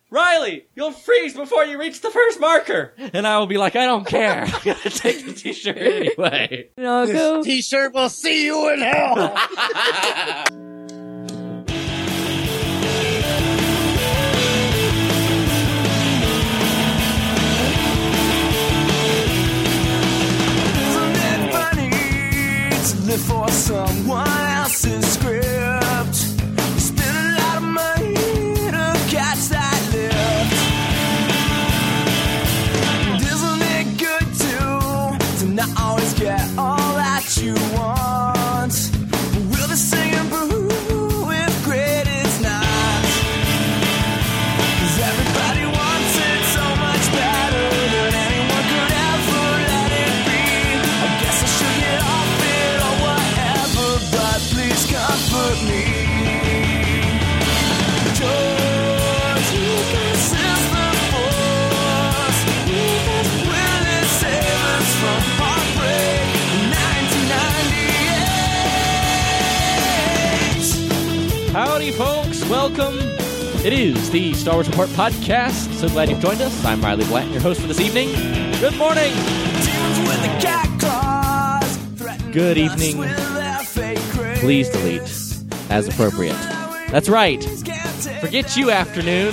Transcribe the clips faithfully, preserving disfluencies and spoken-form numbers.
Riley, you'll freeze before you reach the first marker. And I will be like, I don't care. I'm going to take the t-shirt anyway. No, go. This t-shirt will see you in hell. Isn't it funny to live for someone else's script? You spend a lot of money to catch that lift. And isn't it good to, to not always get all that you want? But we'll be singing boo if great is not. 'Cause everybody wants it so much better than anyone could ever let it be. I guess I should get off it or whatever, but please comfort me. George Lucas is the force. Lucas will it save us from heartbreak in nineteen ninety-eight. Howdy, folks. Welcome. It is the Star Wars Report podcast. So glad you've joined us. I'm Riley Blanton, your host for this evening. Good morning. Demons with the cat claws threaten Good us evening. with their fake craze. Please delete as appropriate. That's right. Forget you, afternoon.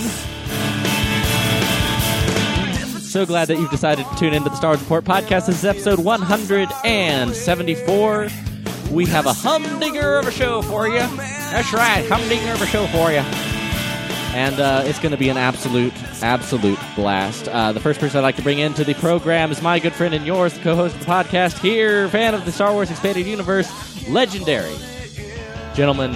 So glad that you've decided to tune into the Star Wars Report podcast. This is episode one hundred seventy-four. We have a humdinger of a show for you. That's right, humdinger of a show for you. And uh, it's going to be an absolute, absolute blast. Uh, the first person I'd like to bring into the program is my good friend and yours, the co-host of the podcast here, fan of the Star Wars Expanded Universe, legendary gentleman.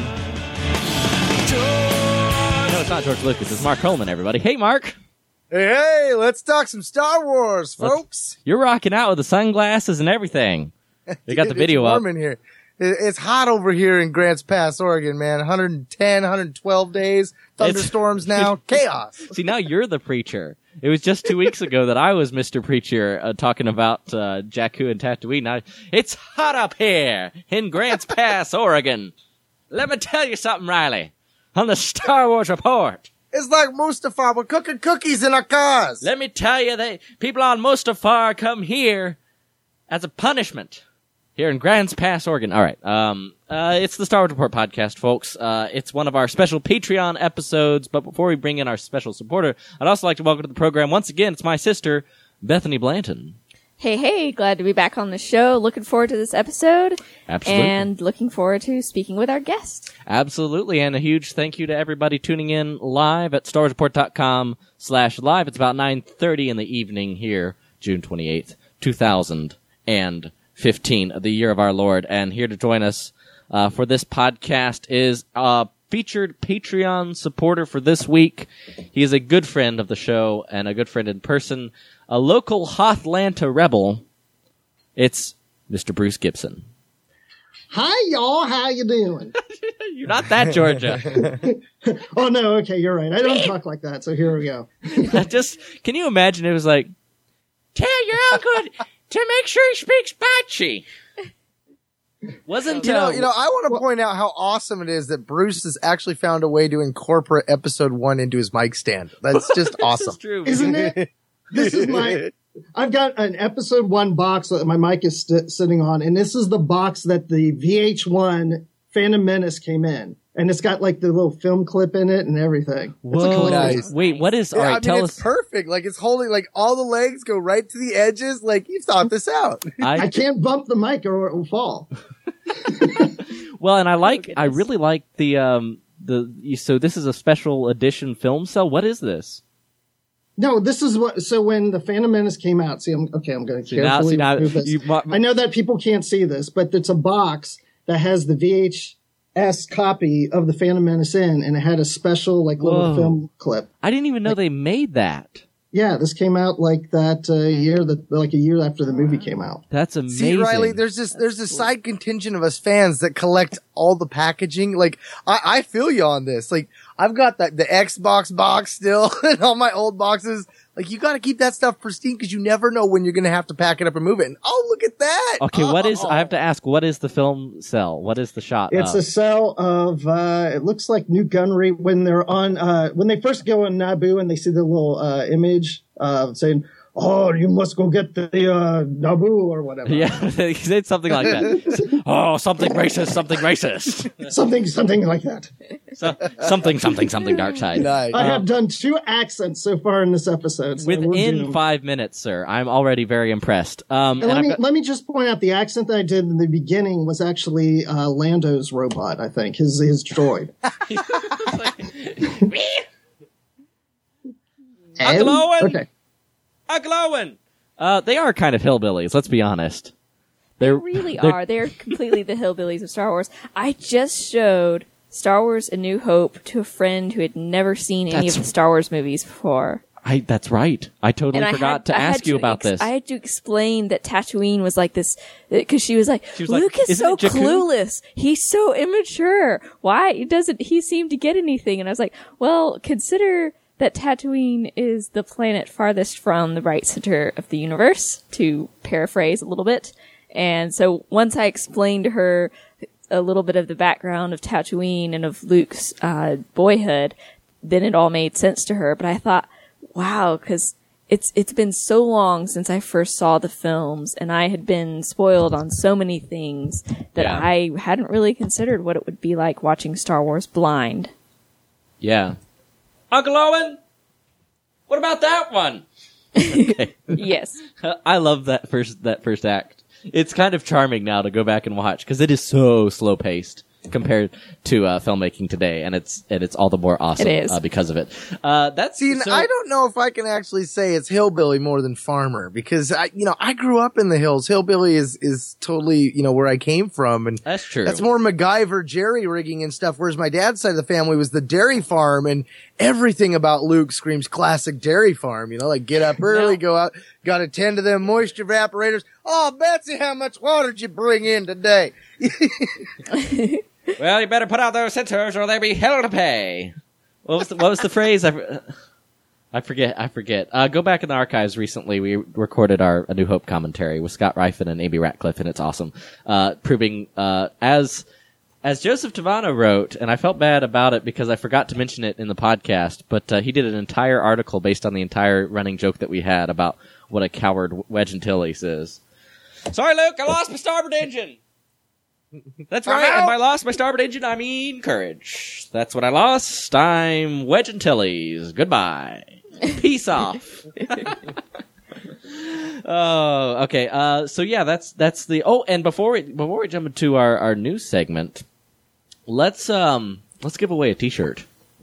No, it's not George Lucas. It's Mark Coleman, everybody. Hey, Mark. Hey, hey, let's talk some Star Wars, Let's- folks. You're rocking out with the sunglasses and everything. They got the Dude, video it's up. warm in here. It- It's hot over here in Grants Pass, Oregon, man. one hundred ten, one hundred twelve days, thunderstorms now, chaos. See, now you're the preacher. It was just two weeks ago that I was Mister Preacher uh, talking about uh, Jakku and Tatooine. Now, it's hot up here in Grants Pass, Oregon. Let me tell you something, Riley, on the Star Wars Report. It's like Mustafar. We're cooking cookies in our cars. Let me tell you, they people on Mustafar come here as a punishment. Here in Grants Pass, Oregon. All right. Um, uh, it's the Star Wars Report podcast, folks. Uh, it's one of our special Patreon episodes. But before we bring in our special supporter, I'd also like to welcome to the program once again. It's my sister, Bethany Blanton. Hey, hey, glad to be back on the show. Looking forward to this episode. Absolutely. And looking forward to speaking with our guest. Absolutely. And a huge thank you to everybody tuning in live at starwarsreport.com slash live. It's about nine thirty in the evening here, June twenty-eighth, two thousand fifteen, the year of our Lord. And here to join us uh, for this podcast is a featured Patreon supporter for this week. He is a good friend of the show and a good friend in person, a local Hothlanta rebel. It's Mister Bruce Gibson. Hi, y'all. How you doing? You're not that, Georgia. Oh, no. Okay, you're right. I don't talk like that, so here we go. Just, can you imagine it was like, tell your uncle to make sure he speaks Bachi. Wasn't, You know, uh, you know, I want to point out how awesome it is that Bruce has actually found a way to incorporate episode one into his mic stand. That's just this awesome. is true. Isn't it? This is my... I've got an episode one box that my mic is st- sitting on, and this is the box that the V H one Phantom Menace came in. And it's got like the little film clip in it and everything. It's a Whoa. collection. Nice. Wait, what is, all Yeah, right, I mean, tell it's us. perfect. Like, it's holding, like, all the legs go right to the edges. Like, you thought this out. I I, can't bump the mic or it will fall. well, and I like, goodness. I really like the, um, the, you- so this is a special edition film cell. What is this? No, this is what. So when the Phantom Menace came out, see, I'm okay. I'm going to See, now, carefully see, now, move this. you, ma- I know that people can't see this, but it's a box that has the V H S copy of the Phantom Menace in, and it had a special like little Whoa. film clip. I didn't even know they made that. Yeah, this came out like that uh, year, that like a year after the movie came out. That's amazing. See, Riley, there's this there's this side contingent of us fans that collect all the packaging. Like, I, I feel you on this. Like, I've got that the Xbox box still and all my old boxes. Like, you got to keep that stuff pristine because you never know when you're going to have to pack it up and move it. And, oh, look at that. Okay, oh. what is, I have to ask, what is the film cell? What is the shot It's of? a cell of, uh, it looks like New Gunnery when they're on, uh, when they first go on Naboo and they see the little, uh, image, uh, saying, oh, you must go get the, uh, Naboo or whatever. Yeah, he said something like that. Oh, something racist, something racist. something, something like that. So, something, something, something dark side. Nice. I have done two accents so far in this episode. So we're Within doomed. five minutes, sir. I'm already very impressed. Um, And and let I've me got- let me just point out the accent that I did in the beginning was actually uh, Lando's robot. I think his his droid. Uncle Owen! Okay. Uncle Owen! Uh, they are kind of hillbillies, let's be honest. They're They really they're- are. They're completely the hillbillies of Star Wars. I just showed Star Wars A New Hope to a friend who had never seen any That's- of the Star Wars movies before. I, that's right. I totally And I forgot had, to I had ask you to about ex- this. I had to explain that Tatooine was like this, because she was like, She was like, Luke is "Isn't so it Jakku?" clueless. He's so immature. Why doesn't he seem to get anything? And I was like, well, consider that Tatooine is the planet farthest from the right center of the universe, to paraphrase a little bit. And so once I explained to her a little bit of the background of Tatooine and of Luke's uh, boyhood, then it all made sense to her. But I thought, wow, because it's it's been so long since I first saw the films, and I had been spoiled on so many things that Yeah. I hadn't really considered what it would be like watching Star Wars blind. Yeah. Uncle Owen! What about that one? Okay. Yes. I love that first that first act. It's kind of charming now to go back and watch because it is so slow paced compared to uh, filmmaking today, and it's and it's all the more awesome It is. Uh, because of it. Uh, that's See, so, I don't know if I can actually say it's hillbilly more than farmer because I, you know, I grew up in the hills. Hillbilly is is totally, you know, where I came from, and That's true. that's more MacGyver, jerry rigging and stuff. Whereas my dad's side of the family was the dairy farm, and everything about Luke screams classic dairy farm. You know, like get up early, No. go out, got to tend to them moisture evaporators. Oh, Betsy, how much water did you bring in today? Well, you better put out those sensors or there'll be hell to pay. What was the, what was the phrase? I, I forget. I forget. Uh, go back in the archives. Recently, we recorded our A New Hope commentary with Scott Rifen and Amy Ratcliffe, and it's awesome. Uh, proving uh, as as Joseph Tavano wrote, and I felt bad about it because I forgot to mention it in the podcast. But uh, he did an entire article based on the entire running joke that we had about what a coward Wedge Antilles is. Sorry, Luke. I lost my starboard engine. That's right, and by lost my starboard engine, I mean courage. That's what I lost. I'm Wedge Antilles. Goodbye. Peace off. Oh, okay. Uh, so yeah, that's that's the. Oh, and before we before we jump into our, our news segment, let's um let's give away a T-shirt.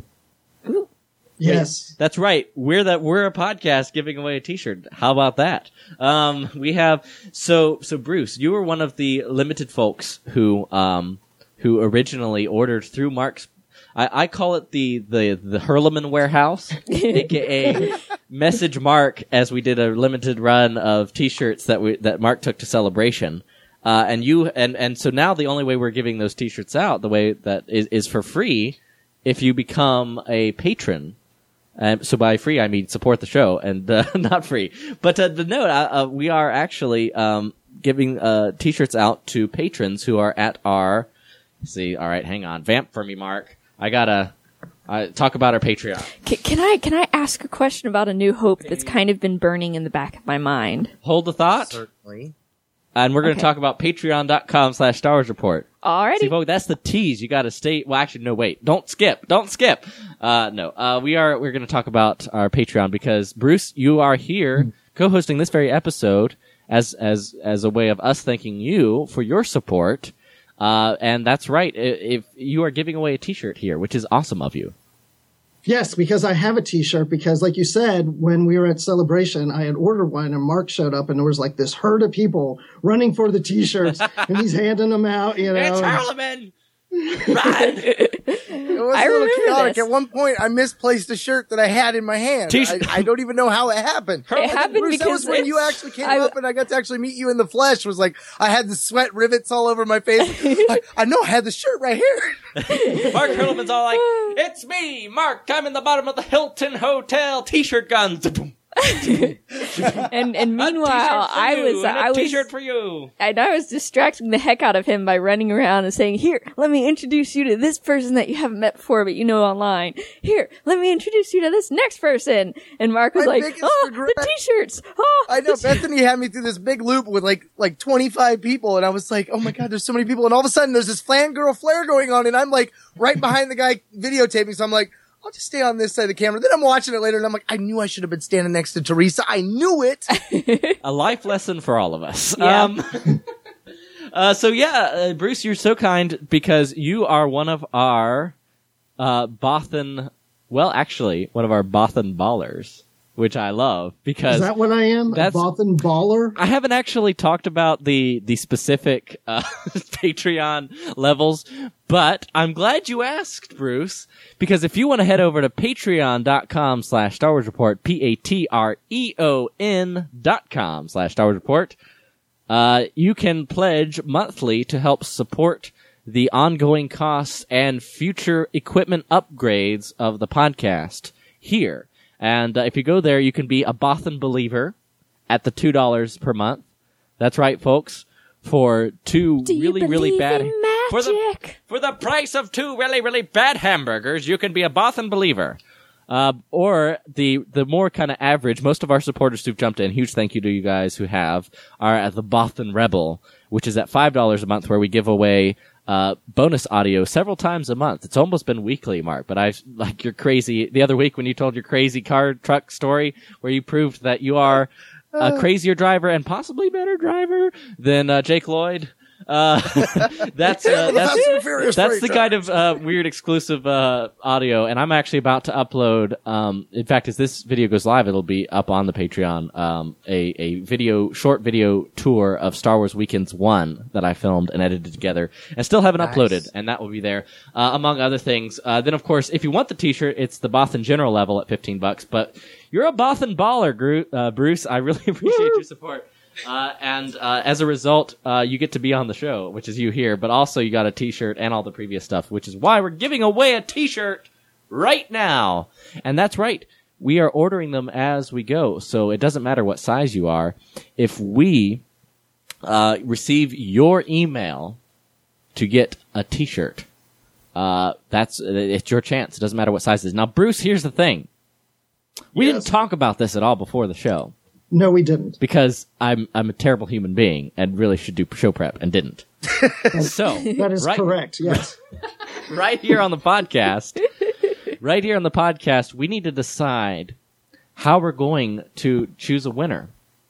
Yes. That's right. We're that we're a podcast giving away a T-shirt. How about that? Um, we have so so Bruce, you were one of the limited folks who um who originally ordered through Mark's. I, I call it the the the Hurleman Warehouse, aka Message Mark, as we did a limited run of T-shirts that we that Mark took to Celebration. Uh, and you and and so now the only way we're giving those T-shirts out, the way that is is for free, if you become a patron. Um, so by free, I mean support the show, and uh, not free. But uh, the note, uh, uh, we are actually um, giving uh, T-shirts out to patrons who are at our. See, all right, hang on, vamp for me, Mark. I gotta uh, talk about our Patreon. Can, can I can I ask a question about A New Hope that's kind of been burning in the back of my mind? Hold the thought, Certainly. and we're going to Okay. talk about patreon dot com slash Star Wars Report. See, Alrighty. folks, that's the tease. You got to stay. Well, actually, no, wait. Don't skip. Don't skip. Uh, no, uh, we are. We're going to talk about our Patreon because Bruce, you are here co-hosting this very episode as as as a way of us thanking you for your support. Uh, and that's right. I- If you are giving away a T-shirt here, which is awesome of you. Yes, because I have a T-shirt. Because, like you said, when we were at Celebration, I had ordered one, and Mark showed up, and there was like this herd of people running for the T-shirts, and he's handing them out. You know, It's Hurleman. Run. It was I a little remember chaotic. this. At one point, I misplaced a shirt that I had in my hand. I, T-shirt. I don't even know how it happened. It happened Bruce, that was because when you it's- actually came I- up and I got to actually meet you in the flesh. Was like, I had the sweat rivets all over my face. I, I know I had the shirt right here. Mark Hurleman's all like, "It's me, Mark. I'm in the bottom of the Hilton Hotel. T-shirt guns." and and meanwhile, I was and a I was t-shirt for you. and I was distracting the heck out of him by running around and saying, "Here, let me introduce you to this person that you haven't met before, but you know online. Here, let me introduce you to this next person." And Mark was My like, biggest "Oh, regret- the t-shirts! Oh, I know the t- Bethany had me through this big loop with like like twenty-five people, and I was like, "Oh my god, there's so many people!" And all of a sudden, there's this fangirl flare going on, and I'm like right behind the guy videotaping. So I'm like, "I'll just stay on this side of the camera." Then I'm watching it later, and I'm like, "I knew I should have been standing next to Teresa. I knew it." A life lesson for all of us. Yeah. Um, uh, so yeah, uh, Bruce, you're so kind because you are one of our uh, Bothan. Well, actually, one of our Bothan ballers, which I love because Is that what I am? A that's- Bothan baller? I haven't actually talked about the the specific uh, Patreon levels, but I'm glad you asked, Bruce, because if you want to head over to patreon.com slash Star Wars Report, P-A-T-R-E-O-N dot com slash Star Wars Report, uh, you can pledge monthly to help support the ongoing costs and future equipment upgrades of the podcast here. And uh, if you go there, you can be a Bothan believer at the two dollars per month. That's right, folks. For two Do you really, really believe bad... in For the, magic? for the price of two really, really bad hamburgers, you can be a Bothan believer. Uh, or the the more kind of average, most of our supporters who've jumped in, huge thank you to you guys who have, are at the Bothan Rebel, which is at five dollars a month, where we give away uh bonus audio several times a month. It's almost been weekly, Mark, but I like your crazy the other week when you told your crazy car truck story where you proved that you are a crazier driver and possibly better driver than uh, Jake Lloyd. Uh, that's uh, that's Fast and Furious that's the freight kind of uh, weird exclusive uh, audio, and I'm actually about to upload. Um, in fact, as this video goes live, it'll be up on the Patreon. Um, a a video, short video tour of Star Wars Weekends One that I filmed and edited together, and still haven't Nice. uploaded, and that will be there, uh, among other things. Uh, then, of course, if you want the T-shirt, it's the Bothan General level at fifteen bucks. But you're a Bothan baller, Gru- uh, Bruce. I really appreciate your support. Uh, and uh, as a result, uh, you get to be on the show, which is you here, but also you got a T-shirt and all the previous stuff, which is why we're giving away a T-shirt right now. And that's right. We are ordering them as we go, so it doesn't matter what size you are. If we uh, receive your email to get a T-shirt, uh, that's it's your chance. It doesn't matter what size it is. Now, Bruce, here's the thing. We Yes. didn't talk about this at all before the show. No, we didn't. Because I'm I'm a terrible human being and really should do show prep and didn't. So That is right, correct, yes. right here on the podcast, right here on the podcast, we need to decide how we're going to choose a winner.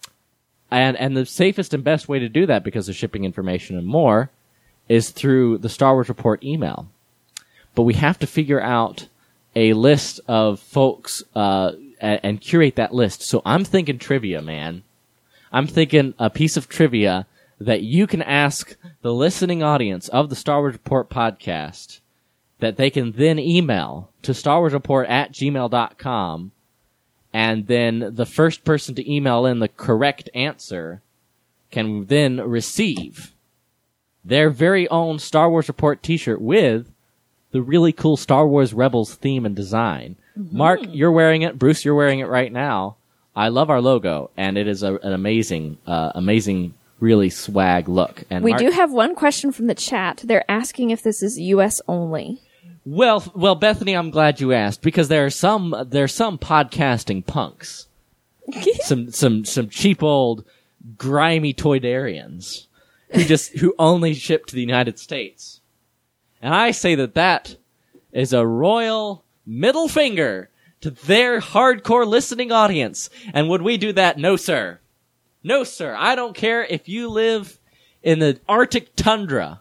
And and the safest and best way to do that, because of shipping information and more, is through the Star Wars Report email. But we have to figure out a list of folks uh, and, and curate that list. So I'm thinking trivia, man. I'm thinking a piece of trivia that you can ask the listening audience of the Star Wars Report podcast that they can then email to starwarsreport at gmail dot com. And then the first person to email in the correct answer can then receive their very own Star Wars Report t-shirt with the really cool Star Wars Rebels theme and design. Mm-hmm. Mark, you're wearing it. Bruce, you're wearing it right now. I love our logo, and it is a, an amazing, uh, amazing, really swag look. And We Mark, do have one question from the chat. They're asking if this is U S only. Well, well, Bethany, I'm glad you asked, because there are some there are some podcasting punks, some some some cheap old grimy Toydarians who just who only ship to the United States, and I say that that is a royal middle finger to their hardcore listening audience. And would we do that? No, sir. No, sir. I don't care if you live in the Arctic tundra,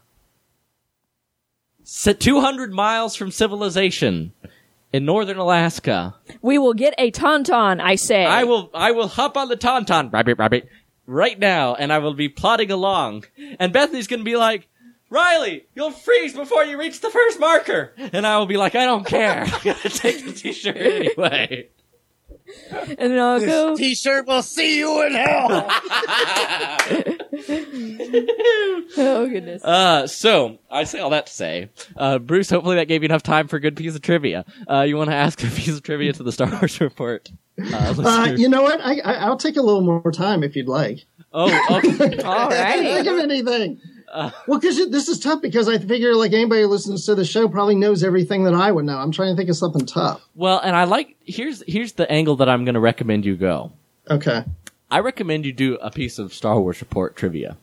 two hundred miles from civilization in northern Alaska. We will get a tauntaun, I say. I will I will hop on the tauntaun, rabbit, rabbit, right now, and I will be plodding along. And Bethany's going to be like, Riley, you'll freeze before you reach the first marker. And I will be like, I don't care. I'm going to take the t-shirt anyway. And then I'll go, T-shirt will see you in hell. Oh, goodness. Uh, so, I say all that to say, uh, Bruce, hopefully that gave you enough time for a good piece of trivia. Uh, you want to ask a piece of trivia to the Star Wars Report? Uh, Uh, listener? you know what? I, I, I'll take a little more time if you'd like. oh, okay. All I can't right. think of anything. Well, because this is tough because I figure like anybody who listens to the show probably knows everything that I would know. I'm trying to think of something tough. Well, and I like, here's, here's the angle that I'm going to recommend you go. Okay. I recommend you do a piece of Star Wars Report trivia.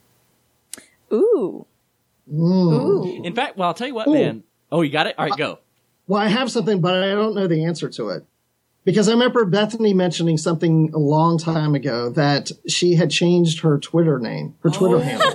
Ooh. Ooh. In fact, well, I'll tell you what, Ooh. man. Oh, you got it? All right, go. Well, I have something, but I don't know the answer to it. Because I remember Bethany mentioning something a long time ago that she had changed her Twitter name, her Twitter handle.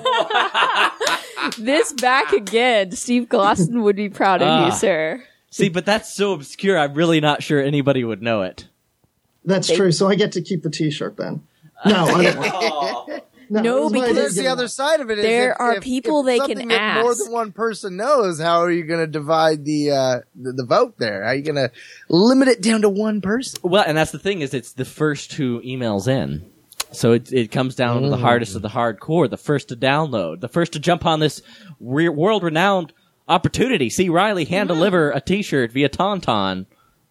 This back again. Steve Glosson would be proud of Ah. you, sir. See, but that's so obscure, I'm really not sure anybody would know it. That's true. So I get to keep the T-shirt then. No, I don't want No, No, it was my because idea There's to the get other it. side of it. Is There if, are if- people if they something can that more ask. than one person knows. How are you going to divide the, uh, the the vote there? How are you going to limit it down to one person? Well, and that's the thing is it's the first who emails in. So it it comes down to the hardest of the hardcore, the first to download, the first to jump on this re- world-renowned opportunity. See Riley hand deliver a T-shirt via Tauntaun.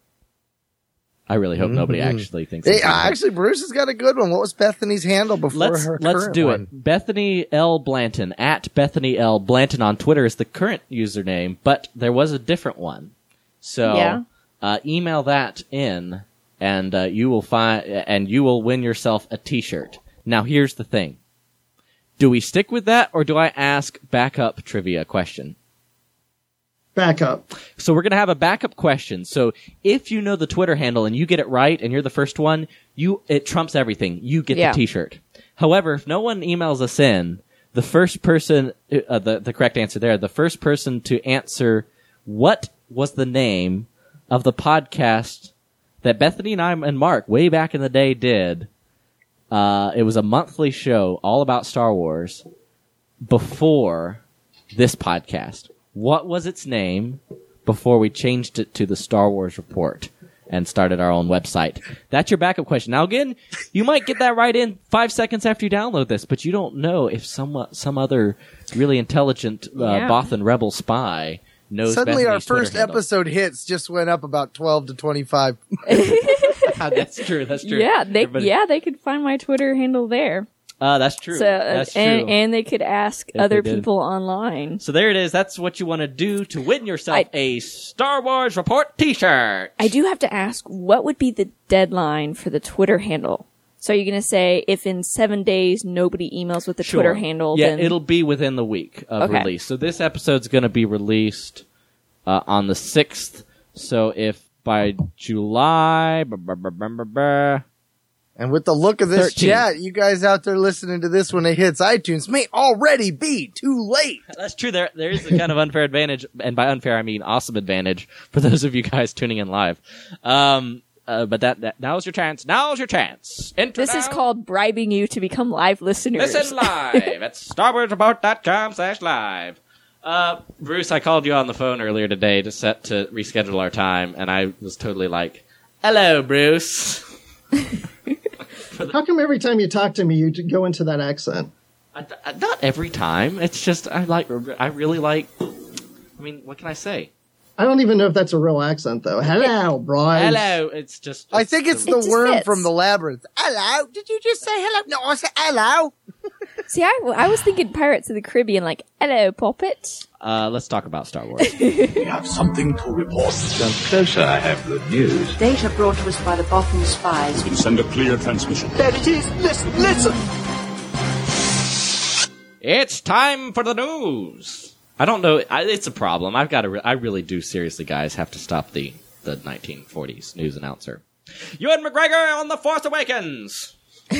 I really hope nobody actually thinks. Hey, it's uh, that. actually, Bruce has got a good one. What was Bethany's handle before let's her let's current do one? it. Bethany L. Blanton at Bethany L. Blanton on Twitter is the current username, but there was a different one. So Yeah. uh, email that in, and uh, you will find, and you will win yourself a T-shirt. Now, here's the thing: do we stick with that, or do I ask backup trivia question? Back up. So we're going to have a backup question. So if you know the Twitter handle and you get it right and you're the first one, you it trumps everything. You get Yeah. the T-shirt. However, if no one emails us in, the first person, uh, the, the correct answer there, the first person to answer what was the name of the podcast that Bethany and I and Mark way back in the day did. Uh, it was a monthly show all about Star Wars before this podcast. What was its name before we changed it to the Star Wars Report and started our own website? That's your backup question. Now, again, you might get that right in five seconds after you download this, but you don't know if some some other really intelligent uh, Yeah. Bothan rebel spy knows. Suddenly, our Bethany's Twitter first handle. episode hits just went up about twelve to twenty-five. That's true. That's true. Yeah, they Everybody- yeah they could find my Twitter handle there. Uh, that's true. So uh, that's true. and and they could ask If other they did. people online. So there it is. That's what you want to do to win yourself I- a Star Wars Report T-shirt. I do have to ask, what would be the deadline for the Twitter handle? So are you going to say if in seven days nobody emails with the Sure. Twitter handle? Yeah, then it'll be within the week of Okay. release. So this episode's going to be released uh, on the sixth. So if by July, brr, brr, brr, brr, brr, brr, And with the look of this thirteen. chat, you guys out there listening to this when it hits iTunes may already be too late. that's true. There, there is a kind of unfair advantage, and by unfair I mean awesome advantage for those of you guys tuning in live. Um, uh, but that, that now's your chance. Now's your chance. Enter this is now. called bribing you to become live listeners. Listen live at starwarsreport.com slash live. Uh, Bruce, I called you on the phone earlier today to set to reschedule our time, and I was totally like, "Hello, Bruce." How come every time you talk to me, you go into that accent? I, I- not every time. It's just I like. I really like. I mean, what can I say? I don't even know if that's a real accent, though. Hello, Bryce. Hello. It's just. I think it's It the just worm fits. from the labyrinth. Hello? Did you just say hello? No, I said hello. See, I, I was thinking Pirates of the Caribbean, like, hello, Poppet. Uh, let's talk about Star Wars. We have something to report. Come closer, I have good news. Data brought to us by the Bothan spies. Can send a clear transmission. There it is. Listen, listen. It's time for the news. I don't know. I, it's a problem. I've got to. Re- I really do seriously, guys, have to stop the the nineteen forties news announcer. Ewan McGregor on The Force Awakens.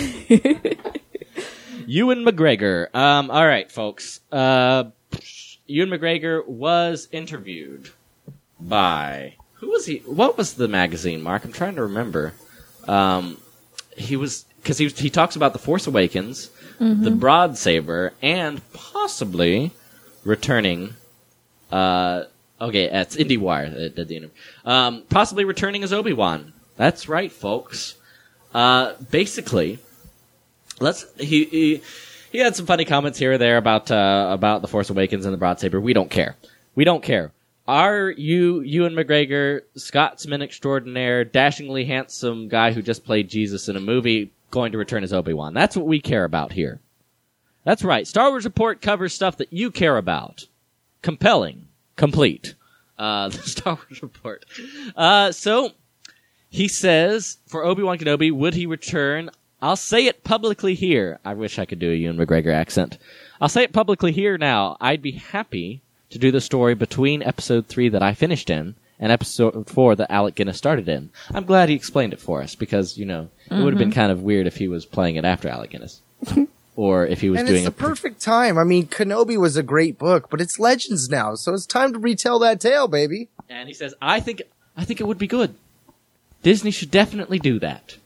Ewan McGregor. Um. All right, folks. Uh, Ewan McGregor was interviewed by who was he? What was the magazine? Mark, I'm trying to remember. Um, he was because he he talks about The Force Awakens, the Broad Saber, and possibly returning. Uh, okay, it's IndieWire that did the interview. Um, possibly returning as Obi-Wan. That's right, folks. Uh, basically, let's he, he he had some funny comments here or there about uh, about the Force Awakens and the Broadsaber. We don't care. We don't care. Are you Ewan McGregor, Scotsman extraordinaire, dashingly handsome guy who just played Jesus in a movie, going to return as Obi-Wan? That's what we care about here. That's right. Star Wars Report covers stuff that you care about. Compelling. Complete. Uh, the Star Wars Report. Uh, so, he says, for Obi-Wan Kenobi, would he return? I'll say it publicly here. I wish I could do a Ewan McGregor accent. I'll say it publicly here now. I'd be happy to do the story between episode three that I finished in and episode four that Alec Guinness started in. I'm glad he explained it for us because, you know, it would have been kind of weird if he was playing it after Alec Guinness. Or if he was and doing it's a the perfect time. I mean, Kenobi was a great book, but it's Legends now, so it's time to retell that tale, baby. And he says, I think I think it would be good. Disney should definitely do that.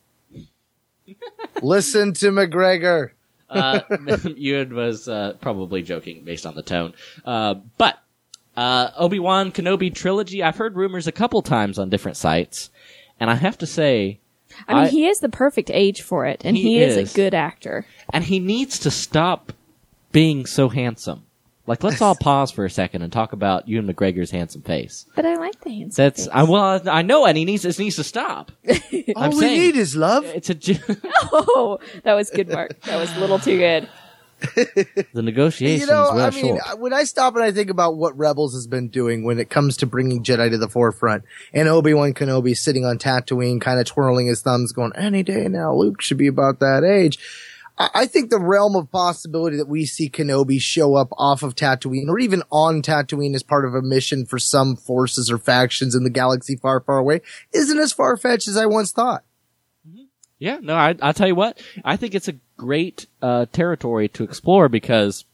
Listen to McGregor. uh, Ewan was uh, probably joking based on the tone. Uh, but uh, Obi-Wan Kenobi trilogy, I've heard rumors a couple times on different sites, and I have to say... I mean, I, he is the perfect age for it, and he, he is. is. a good actor. And he needs to stop being so handsome. Like, let's all pause for a second and talk about Ewan McGregor's handsome face. But I like the handsome That's face. I, well, I know, and he needs it needs to stop. All I'm we saying, need is love. It's a ju- Oh, that was good, Mark. That was a little too good. the negotiations You know, were I mean, short. when I stop and I think about what Rebels has been doing when it comes to bringing Jedi to the forefront, and Obi-Wan Kenobi sitting on Tatooine, kind of twirling his thumbs, going, any day now, Luke should be about that age. I, I think the realm of possibility that we see Kenobi show up off of Tatooine, or even on Tatooine as part of a mission for some forces or factions in the galaxy far, far away, isn't as far-fetched as I once thought. Yeah, no, I, I'll tell you what. I think it's a great uh, territory to explore because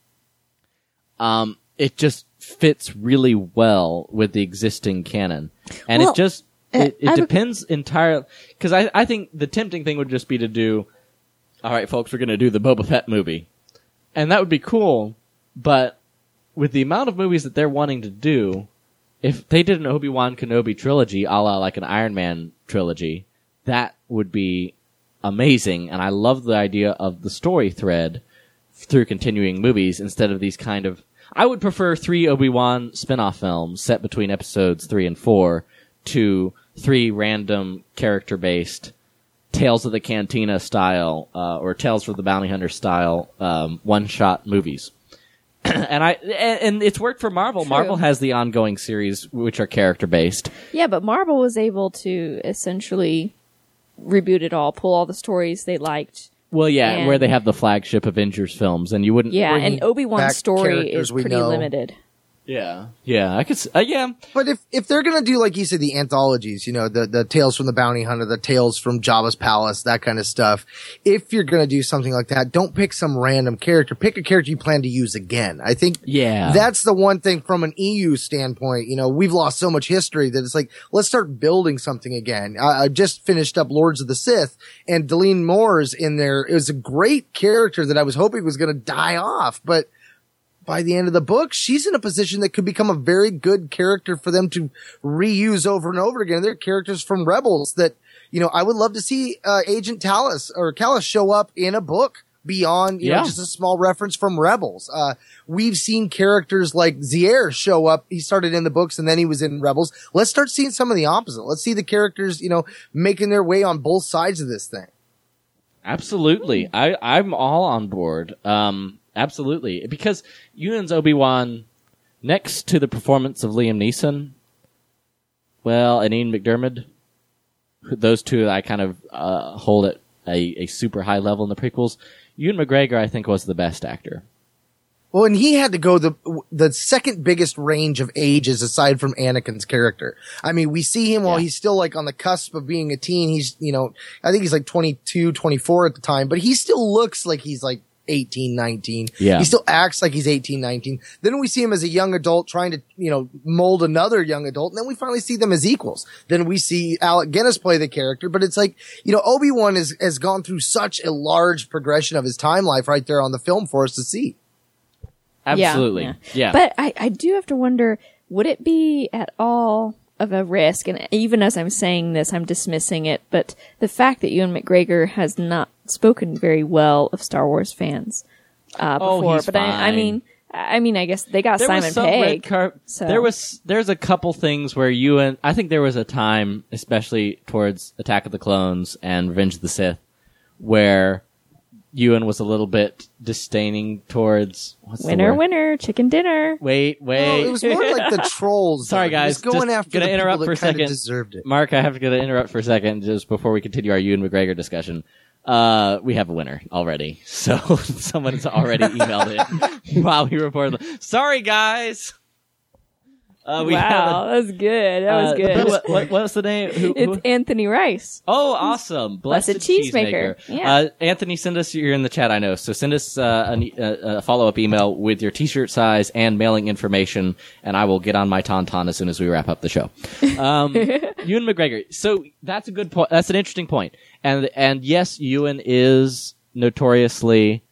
um, it just fits really well with the existing canon, and Well, it just uh, it, it I would- depends entirely. Because I, I think the tempting thing would just be to do, all right, folks, we're going to do the Boba Fett movie, and that would be cool. But with the amount of movies that they're wanting to do, if they did an Obi-Wan Kenobi trilogy, a la like an Iron Man trilogy, that would be amazing, and I love the idea of the story thread through continuing movies instead of these kind of... I would prefer three Obi-Wan spin-off films set between episodes three and four to three random character-based Tales of the Cantina style, uh, or Tales of the Bounty Hunter style, um, one-shot movies. and I and, and it's worked for Marvel. True. Marvel has the ongoing series, which are character-based. Yeah, but Marvel was able to essentially reboot it all, pull all the stories they liked. Well, yeah, And- where they have the flagship Avengers films, and you wouldn't... Yeah, Bringing and Obi-Wan's back story characters is we pretty know. limited. Yeah, yeah, I could. s- Uh, yeah, But if, if they're gonna do, like you said, the anthologies, you know, the, the Tales from the Bounty Hunter, the Tales from Jabba's Palace, that kind of stuff, if you're gonna do something like that, don't pick some random character. Pick a character you plan to use again. I think yeah. that's the one thing from an E U standpoint. You know, we've lost so much history that it's like, let's start building something again. I, I just finished up Lords of the Sith, and Deleen Moore's in there. It was a great character that I was hoping was gonna die off, but by the end of the book, she's in a position that could become a very good character for them to reuse over and over again. They're characters from Rebels that, you know, I would love to see uh, Agent Talos or Callus show up in a book beyond, you Yeah. know, just a small reference from Rebels. Uh, we've seen characters like Zier show up. He started in the books and then he was in Rebels. Let's start seeing some of the opposite. Let's see the characters, you know, making their way on both sides of this thing. Absolutely. I, I'm all on board. Um, absolutely. Because Ewan's Obi-Wan, next to the performance of Liam Neeson, well, and Ian McDiarmid, those two I kind of uh, hold at a, a super high level in the prequels. Ewan McGregor, I think, was the best actor. Well, and he had to go the the second biggest range of ages aside from Anakin's character. I mean, we see him while Yeah. he's still like on the cusp of being a teen. He's, you know, I think he's like twenty-two, twenty-four at the time, but he still looks like he's like eighteen, nineteen. Yeah. He still acts like he's eighteen, nineteen. Then we see him as a young adult trying to, you know, mold another young adult. And then we finally see them as equals. Then we see Alec Guinness play the character, but it's like, you know, Obi-Wan is, has gone through such a large progression of his time life right there on the film for us to see. Absolutely. Yeah, Yeah. But I, I do have to wonder, would it be at all of a risk? And even as I'm saying this, I'm dismissing it. But the fact that Ewan McGregor has not spoken very well of Star Wars fans, uh, Oh, before. he's but I, I fine. mean, I mean, I guess they got There Simon was some red Pegg. car- so. There was there's a couple things where Ewan. I think there was a time, especially towards Attack of the Clones and Revenge of the Sith, where Ewan was a little bit disdaining towards what's winner, the word? winner, chicken dinner. Wait, wait. No, it was more like the trolls. Sorry, though. He was guys. going Just after gonna the interrupt people for a that kind second. of deserved it. Mark, I have to interrupt for a second just before we continue our Ewan McGregor discussion. Uh, we have a winner already. So someone's already emailed it while we reported. Sorry, guys. Uh, we wow, have that was good. That was uh, good. What, what, what's the name? Who, It's who? Anthony Rice. Oh, awesome. Blessed, Blessed Cheesemaker. Cheesemaker. Yeah. Uh, Anthony, send us, you're in the chat, I know. So send us uh, an, a, a follow-up email with your t-shirt size and mailing information, and I will get on my tauntaun as soon as we wrap up the show. Um, Ewan McGregor. So that's a good point. That's an interesting point. And, and yes, Ewan is notoriously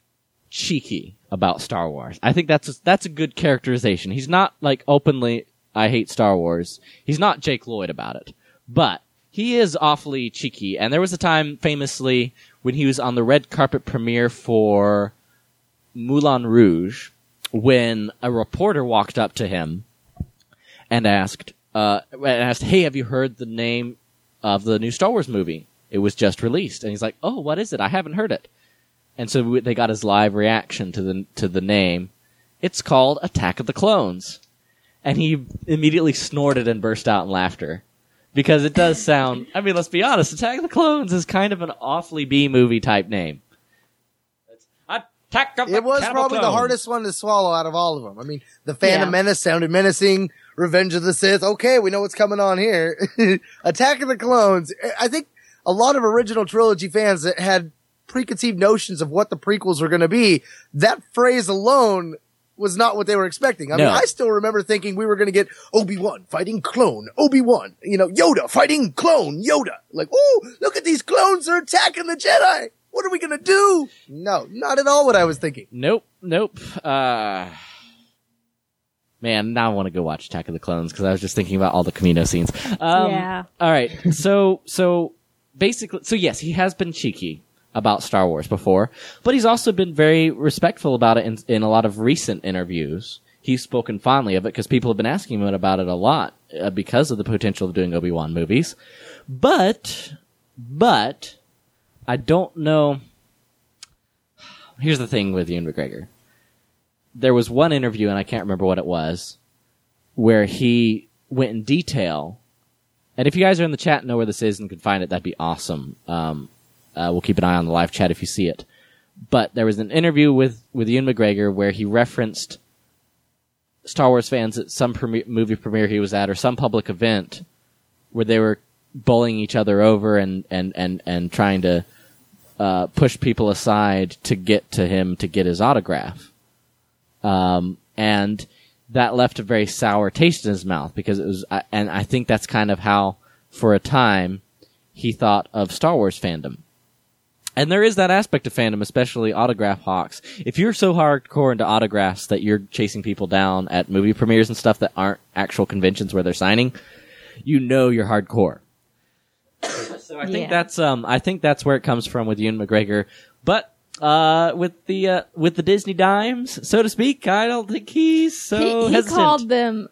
cheeky about Star Wars. I think that's a, that's a good characterization. He's not like openly, I hate Star Wars. He's not Jake Lloyd about it. But he is awfully cheeky. And there was a time, famously, when he was on the red carpet premiere for Moulin Rouge, when a reporter walked up to him and asked, uh, and asked, hey, have you heard the name of the new Star Wars movie? It was just released. And he's like, oh, what is it? I haven't heard it. And so they got his live reaction to the to the name. It's called Attack of the Clones. And he immediately snorted and burst out in laughter. Because it does sound, I mean, let's be honest, Attack of the Clones is kind of an awfully B-movie type name. It's Attack of the It was Cannibal probably the Clones. hardest one to swallow out of all of them. I mean, the Phantom Yeah. Menace sounded menacing. Revenge of the Sith. Okay, we know what's coming on here. Attack of the Clones. I think a lot of original trilogy fans that had preconceived notions of what the prequels were going to be, that phrase alone was not what they were expecting. I No. mean, I still remember thinking we were going to get Obi-Wan fighting clone Obi-Wan, you know, Yoda fighting clone Yoda. Like, ooh, look at these clones, they're attacking the Jedi. What are we going to do? No, not at all what I was thinking. Nope, nope. Uh, man, now I want to go watch Attack of the Clones because I was just thinking about all the Camino scenes. Um, Yeah. All right. So, so basically, so yes, he has been cheeky about Star Wars before, but he's also been very respectful about it in, in a lot of recent interviews. He's spoken fondly of it because people have been asking him about it a lot uh, because of the potential of doing Obi-Wan movies. But, but, I don't know. Here's the thing with Ewan McGregor. There was one interview, and I can't remember what it was, where he went in detail. And if you guys are in the chat and know where this is and can find it, that'd be awesome. Um, uh, we'll keep an eye on the live chat if you see it. But there was an interview with, with Ewan McGregor where he referenced Star Wars fans at some premiere, movie premiere he was at or some public event where they were bullying each other over and, and, and, and trying to uh, push people aside to get to him to get his autograph. Um, and that left a very sour taste in his mouth because it was, and I think that's kind of how, for a time, he thought of Star Wars fandom. And there is that aspect of fandom, especially autograph hawks. If you're so hardcore into autographs that you're chasing people down at movie premieres and stuff that aren't actual conventions where they're signing, you know you're hardcore. So I think Yeah. that's, um, I think that's where it comes from with Ewan McGregor. But, uh, with the, uh, with the Disney dimes, so to speak, I don't think he's so he, he hesitant. called them.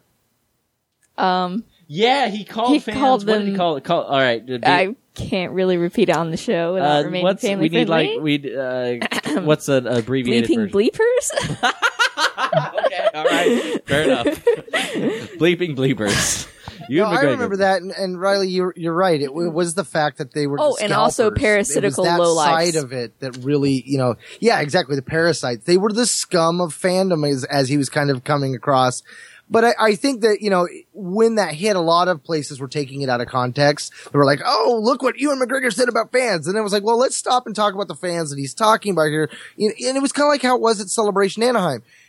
Um, Yeah, he called He fans. called what did he them- call it? Call, all right. did- I can't really repeat it on the show without uh, remaining what's, family we need friendly. like, we uh, what's an abbreviated Bleeping version? bleepers. Okay, all right. Fair enough. Bleeping bleepers. You No, I remember that, and, and Riley, you're you're right. It, w- was the fact that they were Oh, the and also scalpers. parasitical it was that lowlifes. side of it that really, you know, yeah, exactly. The parasites. They were the scum of fandom, as as he was kind of coming across. But I, I think that, you know, when that hit, a lot of places were taking it out of context. They were like, oh, look what Ewan McGregor said about fans. And it was like, well, let's stop and talk about the fans that he's talking about here. You know, and it was kind of like how it was at Celebration Anaheim.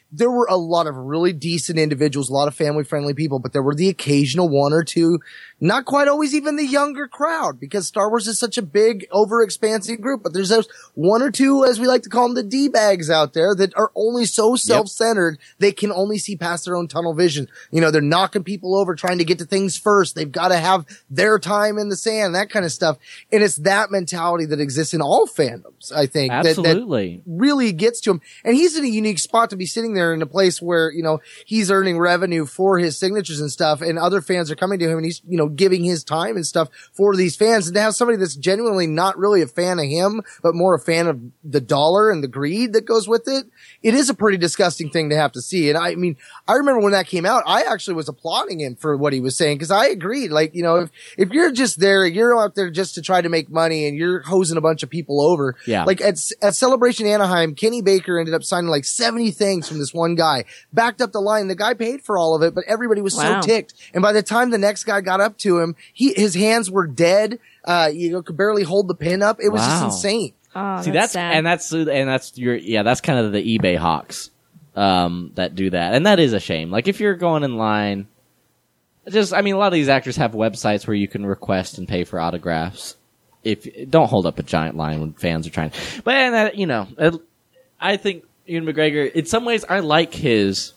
there were a lot of really decent individuals, a lot of family friendly people, but there were the occasional one or two, not quite always even the younger crowd, because Star Wars is such a big, over-expansive group. But there's those one or two, as we like to call them, the D-bags out there that are only so self-centered, yep. they can only see past their own tunnel vision. You know, they're knocking people over, trying to get to things first. They've got to have their time in the sand, that kind of stuff. And it's that mentality that exists in all fandoms, I think. Absolutely. That, that really gets to him. And he's in a unique spot to be sitting there in a place where, you know, he's earning revenue for his signatures and stuff, and other fans are coming to him, and he's, you know, giving his time and stuff for these fans. And to have somebody that's genuinely not really a fan of him, but more a fan of the dollar and the greed that goes with it, it is a pretty disgusting thing to have to see. And I mean, I remember when that came out, I actually was applauding him for what he was saying, because I agreed. Like, you know, if, if you're just there, you're out there just to try to make money and you're hosing a bunch of people over. Yeah. Like at, at Celebration Anaheim, Kenny Baker ended up signing like seventy things from this one guy, backed up the line. The guy paid for all of it, but everybody was Wow. so ticked. And by the time the next guy got up to him, he, his hands were dead. Uh, you know, could barely hold the pin up. It was Wow. just insane. Oh, See, that's, that's, sad. and that's and that's your yeah, that's kind of the eBay hawks um, that do that, and that is a shame. Like if you're going in line, just I mean, a lot of these actors have websites where you can request and pay for autographs. If don't hold up a giant line when fans are trying, but and that, you know, it, I think Ewan McGregor, in some ways, I like his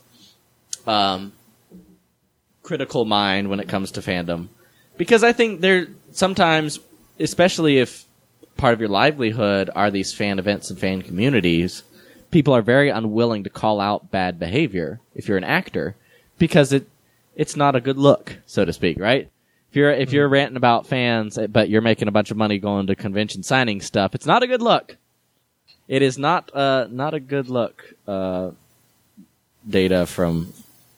um, critical mind when it comes to fandom, because I think there sometimes, especially if part of your livelihood are these fan events and fan communities, people are very unwilling to call out bad behavior if you're an actor, because it it's not a good look, so to speak, right? If you're if you're ranting about fans, but you're making a bunch of money going to convention signing stuff, it's not a good look. It is not uh not a good look. Uh, data from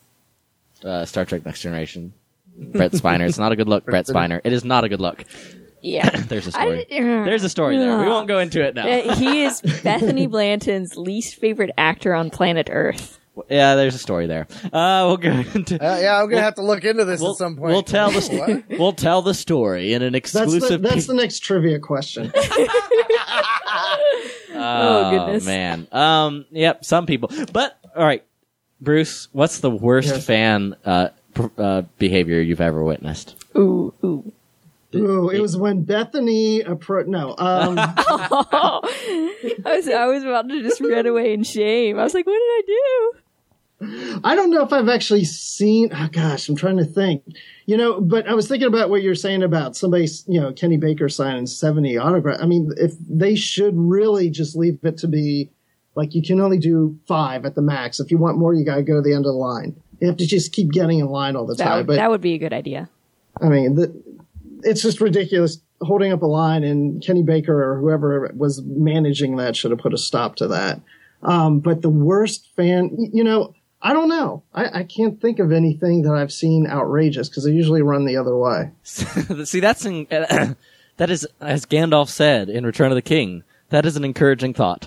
uh, Star Trek Next Generation. Brett Spiner. It's not a good look, Brett Spiner. It is not a good look. Yeah. There's a story. I, uh, There's a story there. We won't go into it now. Uh, he is Bethany Blanton's least favorite actor on planet Earth. Yeah, there's a story there. Uh, we'll go into. Uh, yeah, I'm gonna we'll, have to look into this we'll, at some point. We'll tell the we'll tell the story in an That's exclusive. the, that's pe- the next trivia question. Oh, goodness. Man. Um. Yep. Some people, but all right, Bruce. What's the worst Yes. fan uh, pr- uh behavior you've ever witnessed? Ooh, ooh. Ooh, it was when Bethany appro- no, um, I was I was about to just run away in shame. I was like, what did I do? I don't know if I've actually seen, oh gosh, I'm trying to think, you know, but I was thinking about what you're saying about somebody, you know, Kenny Baker signing seventy autographs. I mean, if they should really just leave it to be like, you can only do five at the max. If you want more, you got to go to the end of the line. You have to just keep getting in line all the That time. would, But that would be a good idea. I mean, the, it's just ridiculous holding up a line, and Kenny Baker or whoever was managing that should have put a stop to that. Um, but the worst fan, you know, I don't know. I, I can't think of anything that I've seen outrageous, because they usually run the other way. See, that's in, uh, that is, as Gandalf said in Return of the King, that is an encouraging thought.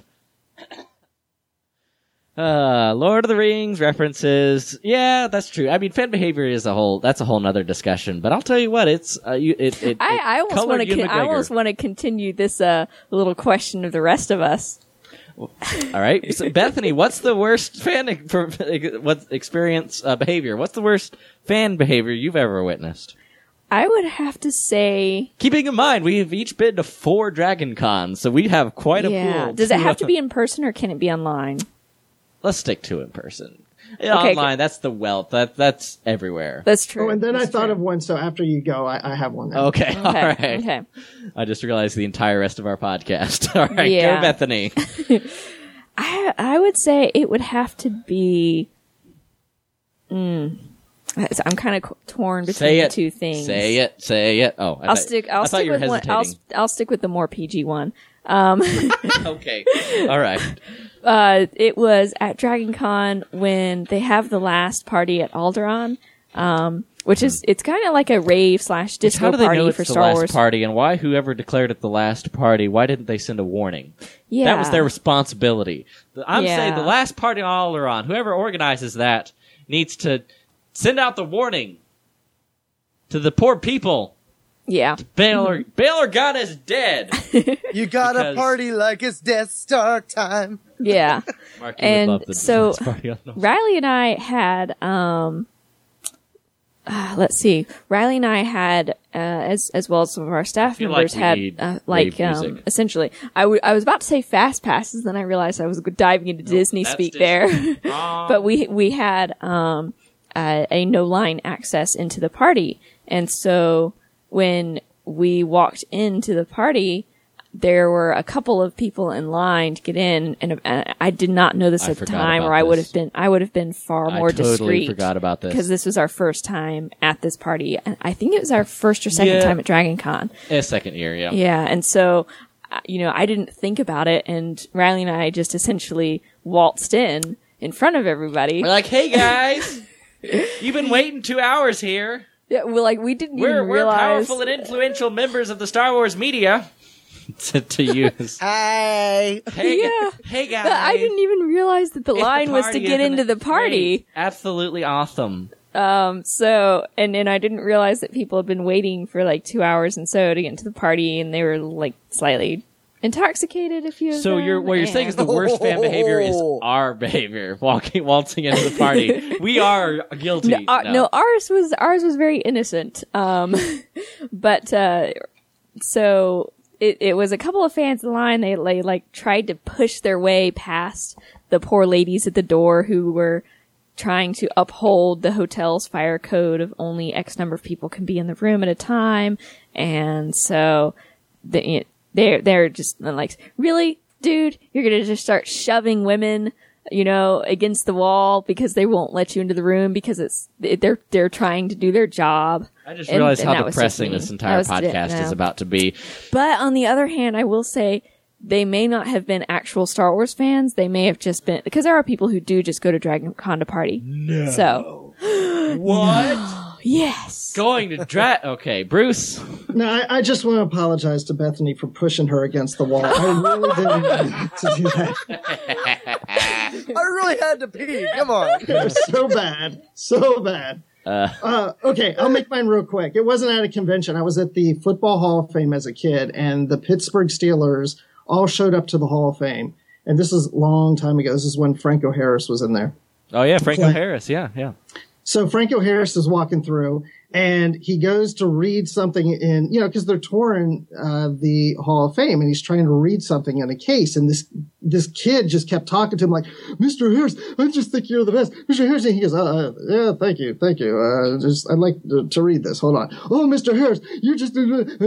Uh, Lord of the Rings references. Yeah, that's true. I mean, fan behavior is a whole, that's a whole nother discussion, but I'll tell you what, it's, uh, you, it, it, I, it I almost colored want to. Ewan Con- I McGregor. almost want to continue this uh, little question of the rest of us. All right. So, Bethany, what's the worst fan, ex- for, what experience, uh, behavior? What's the worst fan behavior you've ever witnessed? I would have to say, Keeping in mind, we've each been to four Dragon Cons, so we have quite a yeah. pool. Does it have to be in person or can it be online? Let's stick to in person. Okay, Online, that's the wealth. That that's everywhere. That's true. Oh, and then That's I thought true. of one, so after you go, I, I have one now. Okay, all Okay. right. Okay. I just realized the entire rest of our podcast. All right, Yeah. go Bethany. I I would say it would have to be. Mm, I'm kind of torn between Say the it. two things. Say it. Say it. Oh, I I'll thought- stick. I I'll thought stick you were with one. I'll hesitating. I'll stick with the more P G one. Um, Okay. All right. uh, it was at Dragon Con when they have the last party at Alderaan, um, which is it's kind of like a rave slash How disco do they know party it's for the Star last Wars. party, and why whoever declared it the last party? Why didn't they send a warning? Yeah, That was their responsibility. I'm Yeah. saying the last party on Alderaan, whoever organizes that, needs to send out the warning to the poor people Yeah. Baylor Baylor gun is dead. You gotta Because- party like it's Death Star time. Yeah. Mark, you And would love the so- Defense Party on those. Riley and I had, um, uh, let's see, Riley and I had, uh, as as well as some of our staff feel members like we had, need uh, like, rave um, music. essentially, I, w- I was about to say fast passes, then I realized I was diving into Disney that's speak Disney. there. Wrong. But we we had um, uh, a no line access into the party, and so when we walked into the party, there were a couple of people in line to get in, and uh, I did not know this I at the forgot time, about or I would this. have been I would have been far I more totally discreet. forgot about this. Because this was our first time at this party, and I think it was our first or second Yeah. time at Dragon Con. Eh, second year, yeah. Yeah, and so, uh, you know, I didn't think about it, and Riley and I just essentially waltzed in in front of everybody. We're like, hey guys, you've been waiting two hours here. Yeah, well, like we didn't We're even we're realize. powerful and influential members of the Star Wars media. to, to use. Hi. Hey, Yeah. hey guys. But I didn't even realize that the If the line was to party get isn't into the party. great, absolutely awesome. Um, so, and then I didn't realize that people had been waiting for like two hours and so to get into the party, and they were like slightly intoxicated. A few of So them, you're what you're saying is the and- worst fan behavior is Oh. our behavior, walking, waltzing into the party. We are guilty. No, our, no, ours was ours was very innocent. Um, but uh, so it, it was a couple of fans in line. They, they like tried to push their way past the poor ladies at the door who were trying to uphold the hotel's fire code of only X number of people can be in the room at a time, and so the, they're they're just like, really, dude, you're gonna just start shoving women, you know, against the wall because they won't let you into the room because it's they're they're trying to do their job. I just And- realized and how that was just depressing me. this That entire was- podcast no. is about to be. But on the other hand, I will say they may not have been actual Star Wars fans. They may have just been, because there are people who do just go to Dragon Con to party. No. So, What? yes. Going to dra- Okay, Bruce. No, I, I just want to apologize to Bethany for pushing her against the wall. I really didn't mean to do that. I really had to pee. Come on. It was so bad. So bad. Uh, Uh, okay, I'll make mine real quick. It wasn't at a convention. I was at the Football Hall of Fame as a kid, and the Pittsburgh Steelers all showed up to the Hall of Fame. And this is a long time ago. This is when Franco Harris was in there. oh yeah, Franco Play. Harris. Yeah, yeah. So Franco Harris is walking through, and he goes to read something in, you know, because they're touring uh, the Hall of Fame, and he's trying to read something in a case, and this this kid just kept talking to him like, Mister Harris, I just think you're the best, Mister Harris. And he goes, uh, yeah, thank you, thank you. Uh, just I'd like to, to read this. Hold on. Oh, Mister Harris, you're just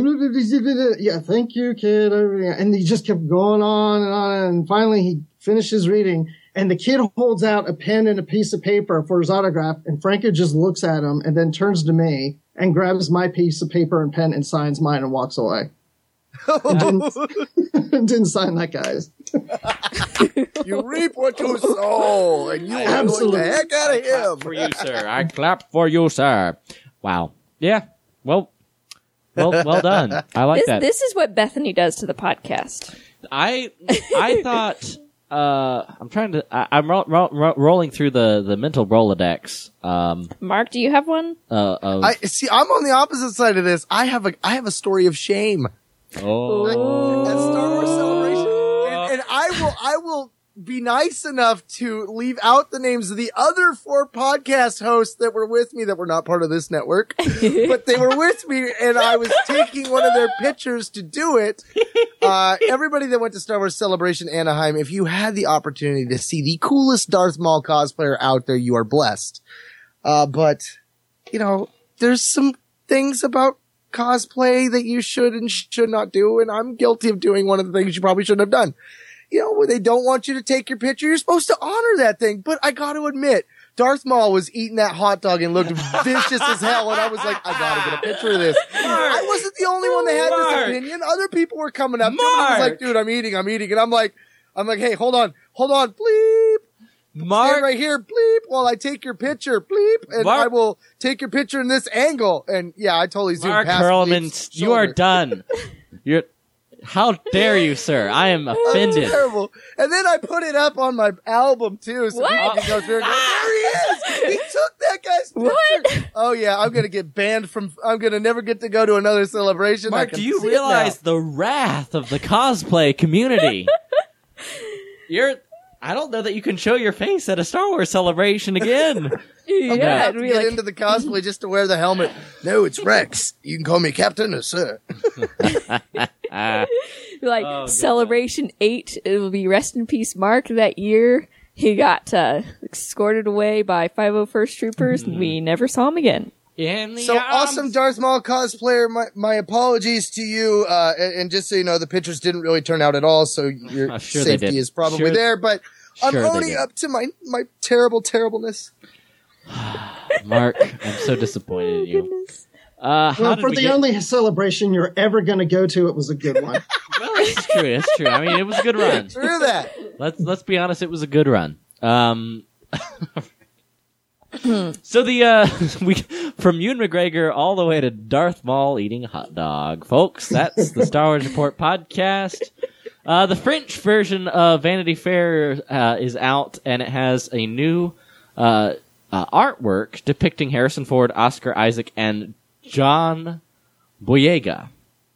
yeah, thank you, kid. And he just kept going on and on, and finally he finished his reading. And the kid holds out a pen and a piece of paper for his autograph, and Franco just looks at him and then turns to me and grabs my piece of paper and pen and signs mine and walks away. and, didn't, didn't sign that guy's. You reap what you sow, and you are Absolutely. the heck out of him. For you, sir. I clap for you, sir. Wow. Yeah. Well. Well. Well done. I like This, that. this is what Bethany does to the podcast. I I thought uh, I'm trying to I, I'm ro- ro- ro- rolling through the, the mental Rolodex. Um, Mark, do you have one? uh, of, I see. I'm on the opposite side of this. I have a I have a story of shame. oh, At Star Wars Celebration, and, and I will I will be nice enough to leave out the names of the other four podcast hosts that were with me that were not part of this network, but they were with me, and I was taking one of their pictures to do it. Uh, everybody that went to Star Wars Celebration Anaheim, if you had the opportunity to see the coolest Darth Maul cosplayer out there, you are blessed. Uh, but you know, there's some things about cosplay that you should and should not do, and I'm guilty of doing one of the things you probably shouldn't have done. You know, where they don't want you to take your picture, you're supposed to honor that thing. But I got to admit, Darth Maul was eating that hot dog and looked vicious as hell, and I was like, I got to get a picture of this. I wasn't the only one that had Mark. this opinion. Other people were coming up to me and was like, Mark. dude, I'm eating, I'm eating. And I'm like, I'm like, hey, hold on, hold on, bleep. Stand Mark. right here, bleep, while I take your picture, bleep, and Mark- I will take your picture in this angle. And yeah, I totally zoomed Mark past Perlman, Bleep's you are shoulder. done. You're. How dare you, sir? I am That's offended. terrible. And then I put it up on my album too, so What? people can go through and go, there he is! He took that guy's this picture. What? Oh yeah, I'm gonna get banned from. I'm gonna never get to go to another celebration. I Mark, can do you see it realize now. the wrath of the cosplay community? You're. I don't know that you can show your face at a Star Wars celebration again. I'm gonna Yeah, have it'd to be get like, into the cosplay just to wear the helmet. No, it's Rex. You can call me Captain or Sir. like Oh, celebration eight. It will be rest in peace, Mark. That year he got uh, escorted away by five oh first troopers, and we never saw him again. In the So arms- awesome, Darth Maul cosplayer. My my apologies to you. Uh, and, and just so you know, the pictures didn't really turn out at all. So your Oh, sure they safety did. is probably Sure- there. But I'm sure they owning did. up to my my terrible terribleness. Mark, I'm so disappointed in you. Uh, how Well, did for we the get- only celebration you're ever going to go to, it was a good one. Well, it's true. It's true. I mean, it was a good run. Through that. Let's let's be honest. It was a good run. Um, so the uh, we from Ewan McGregor all the way to Darth Maul eating a hot dog, folks. That's the Star Wars Report podcast. Uh, the French version of Vanity Fair uh, is out, and it has a new uh, uh, artwork depicting Harrison Ford, Oscar Isaac, and John Boyega.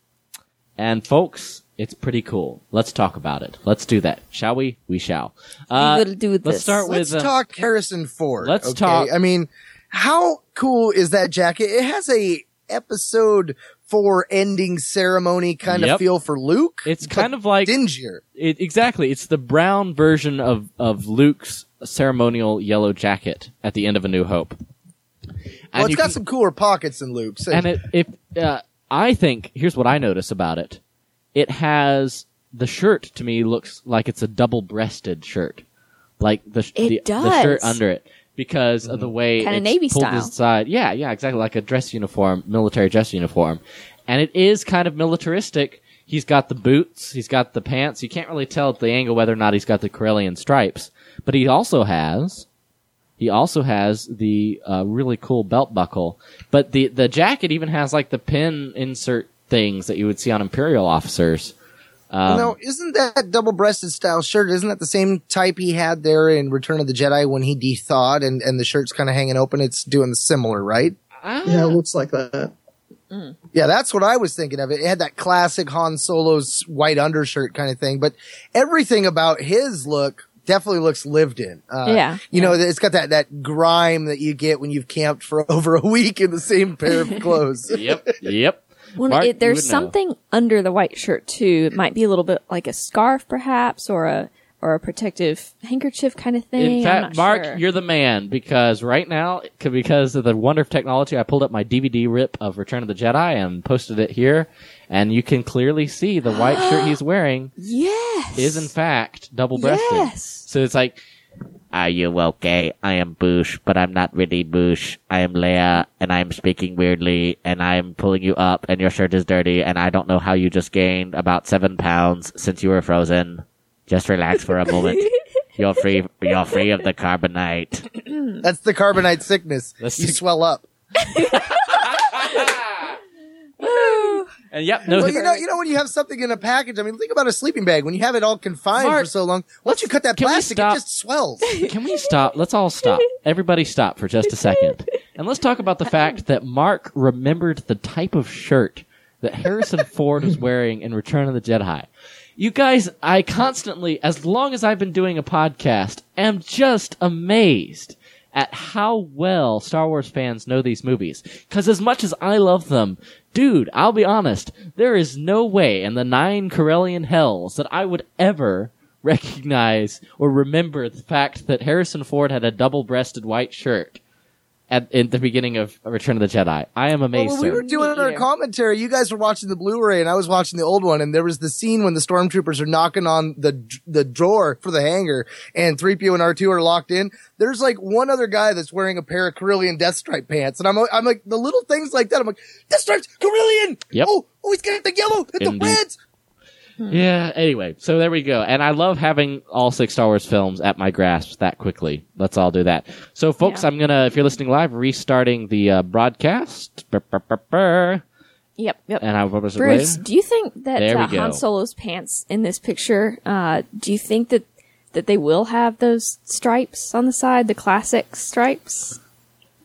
And folks, it's pretty cool. Let's talk about it. Let's do that, shall we? We shall. Uh, We will do let's this. start Let's with. Uh, talk Harrison Ford. let's okay? talk- I mean, how cool is that jacket? It has a episode four ending ceremony kind Yep. of feel for Luke. It's but kind of like dingier. it, exactly. It's the brown version of of Luke's ceremonial yellow jacket at the end of A New Hope. Well, And it's you got can- some cooler pockets than Luke's. and it, if uh, I think here's what I notice about it, it has the shirt to me looks like it's a double-breasted shirt, like the It the, does. the shirt under it because of the way Kinda it's Navy pulled style. inside. Yeah, yeah, exactly like a dress uniform, military dress uniform, and it is kind of militaristic. He's got the boots, he's got the pants. You can't really tell at the angle whether or not he's got the Corellian stripes, but he also has. He also has the uh, really cool belt buckle, but the the jacket even has like the pin insert things that you would see on Imperial officers. Um, no, isn't that double-breasted style shirt? Isn't that the same type he had there in Return of the Jedi when he de-thawed and, and the shirt's kind of hanging open? It's doing similar, right? ah, Yeah, it looks like that. Yeah, that's what I was thinking of. It It had that classic Han Solo's white undershirt kind of thing, but everything about his look definitely looks lived in. Uh, Yeah. You know, it's got that, that grime that you get when you've camped for over a week in the same pair of clothes. Yep, yep. Well, Mark, it, you there's would know. something under the white shirt too. It might be a little bit like a scarf, perhaps, or a or a protective handkerchief kind of thing. In I'm fact, not Mark, sure. you're the man because right now, c- because of the wonder of technology, I pulled up my D V D rip of Return of the Jedi and posted it here, and you can clearly see the white shirt he's wearing yes is in fact double-breasted. Yes. So it's like, are you okay? I am Boosh, but I'm not really Boosh. I am Leia, and I'm speaking weirdly, and I'm pulling you up, and your shirt is dirty, and I don't know how you just gained about seven pounds since you were frozen. Just relax for a moment. You're free. You're free of the carbonite. That's the carbonite sickness. That's you the- swell up. And yep, no. Well, you know, you know when you have something in a package. I mean, think about a sleeping bag. When you have it all confined Mark, for so long, once you cut that can we plastic, it stop? just swells. Can we stop? Let's all stop. Everybody stop for just a second. And let's talk about the fact that Mark remembered the type of shirt that Harrison Ford was wearing in Return of the Jedi. You guys, I constantly, as long as I've been doing a podcast, am just amazed at how well Star Wars fans know these movies. Because as much as I love them, dude, I'll be honest, there is no way in the nine Corellian hells that I would ever recognize or remember the fact that Harrison Ford had a double-breasted white shirt at in the beginning of Return of the Jedi. I am Well, amazed, when we sir. were doing our either. commentary, you guys were watching the Blu-ray and I was watching the old one, and there was the scene when the stormtroopers are knocking on the the drawer for the hangar, and three P O and R two are locked in. There's like one other guy that's wearing a pair of Corellian Death Stripe pants, and I'm I'm like the little things like that. I'm like, Death Stripes, Corellian. Yep. Oh, oh, he's got the yellow and the Indeed. reds. Yeah, anyway, so there we go. And I love having all six Star Wars films at my grasp that quickly. Let's all do that. So, folks, Yeah. I'm going to, if you're listening live, restarting the uh, broadcast. Brr, brr, brr, brr. Yep. Yep. And I was Bruce, do you think that There we uh, go. Han Solo's pants in this picture? Uh, do you think that that they will have those stripes on the side, the classic stripes?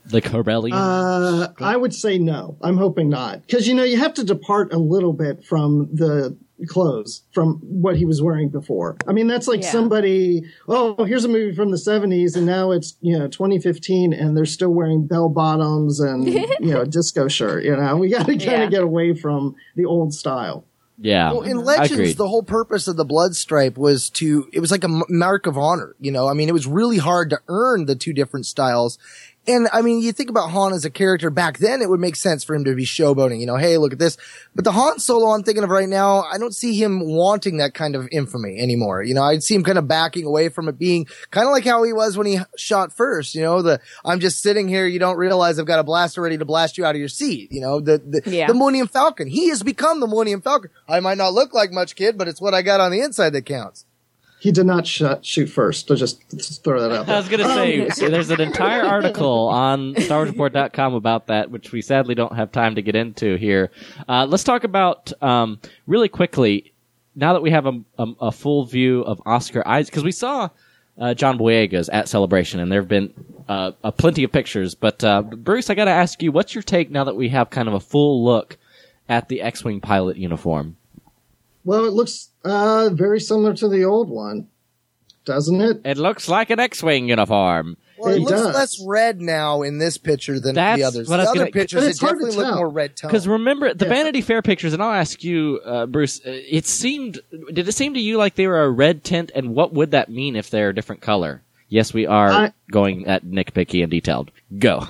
The Corellian? Uh, I would say no. I'm hoping not. Because, you know, you have to depart a little bit from the clothes, from what he was wearing before. I mean, that's like Yeah. somebody, oh, here's a movie from the seventies, and now it's, you know, twenty fifteen, and they're still wearing bell bottoms and, you know, a disco shirt. You know, we got to kind of Yeah. get away from the old style. yeah. Well, in Legends, Agreed. the whole purpose of the blood stripe was to, it was like a m- mark of honor, you know? I mean, it was really hard to earn the two different styles. And I mean, you think about Han as a character back then, it would make sense for him to be showboating, you know, hey, look at this. But the Han Solo I'm thinking of right now, I don't see him wanting that kind of infamy anymore. You know, I'd see him kind of backing away from it, being kind of like how he was when he shot first, you know, the, I'm just sitting here, you don't realize I've got a blaster ready to blast you out of your seat, you know, the, the, Yeah. the Millennium Falcon. He has become the Millennium Falcon. I might not look like much, kid, but it's what I got on the inside that counts. He did not sh- shoot first. So just, just throw that out there. I was going to say, so there's an entire article on Star Wars Report dot com about that, which we sadly don't have time to get into here. Uh, let's talk about, um, really quickly, now that we have a, a, a full view of Oscar Isaac, because we saw uh, John Boyega's at Celebration, and there have been uh, a plenty of pictures. But, uh, Bruce, I got to ask you, what's your take now that we have kind of a full look at the X-Wing pilot uniform? Well, it looks uh, very similar to the old one, doesn't it? It looks like an X-Wing uniform. Well, it, It looks does. less red now in this picture than That's the others. what I The was other gonna- pictures, But it it's hard to definitely look tell. more red tone. Because remember, the Yeah. Vanity Fair pictures, and I'll ask you, uh, Bruce, uh, it seemed, did it seem to you like they were a red tint, and what would that mean if they're a different color? Yes, we are I- going at nitpicky and detailed. Go.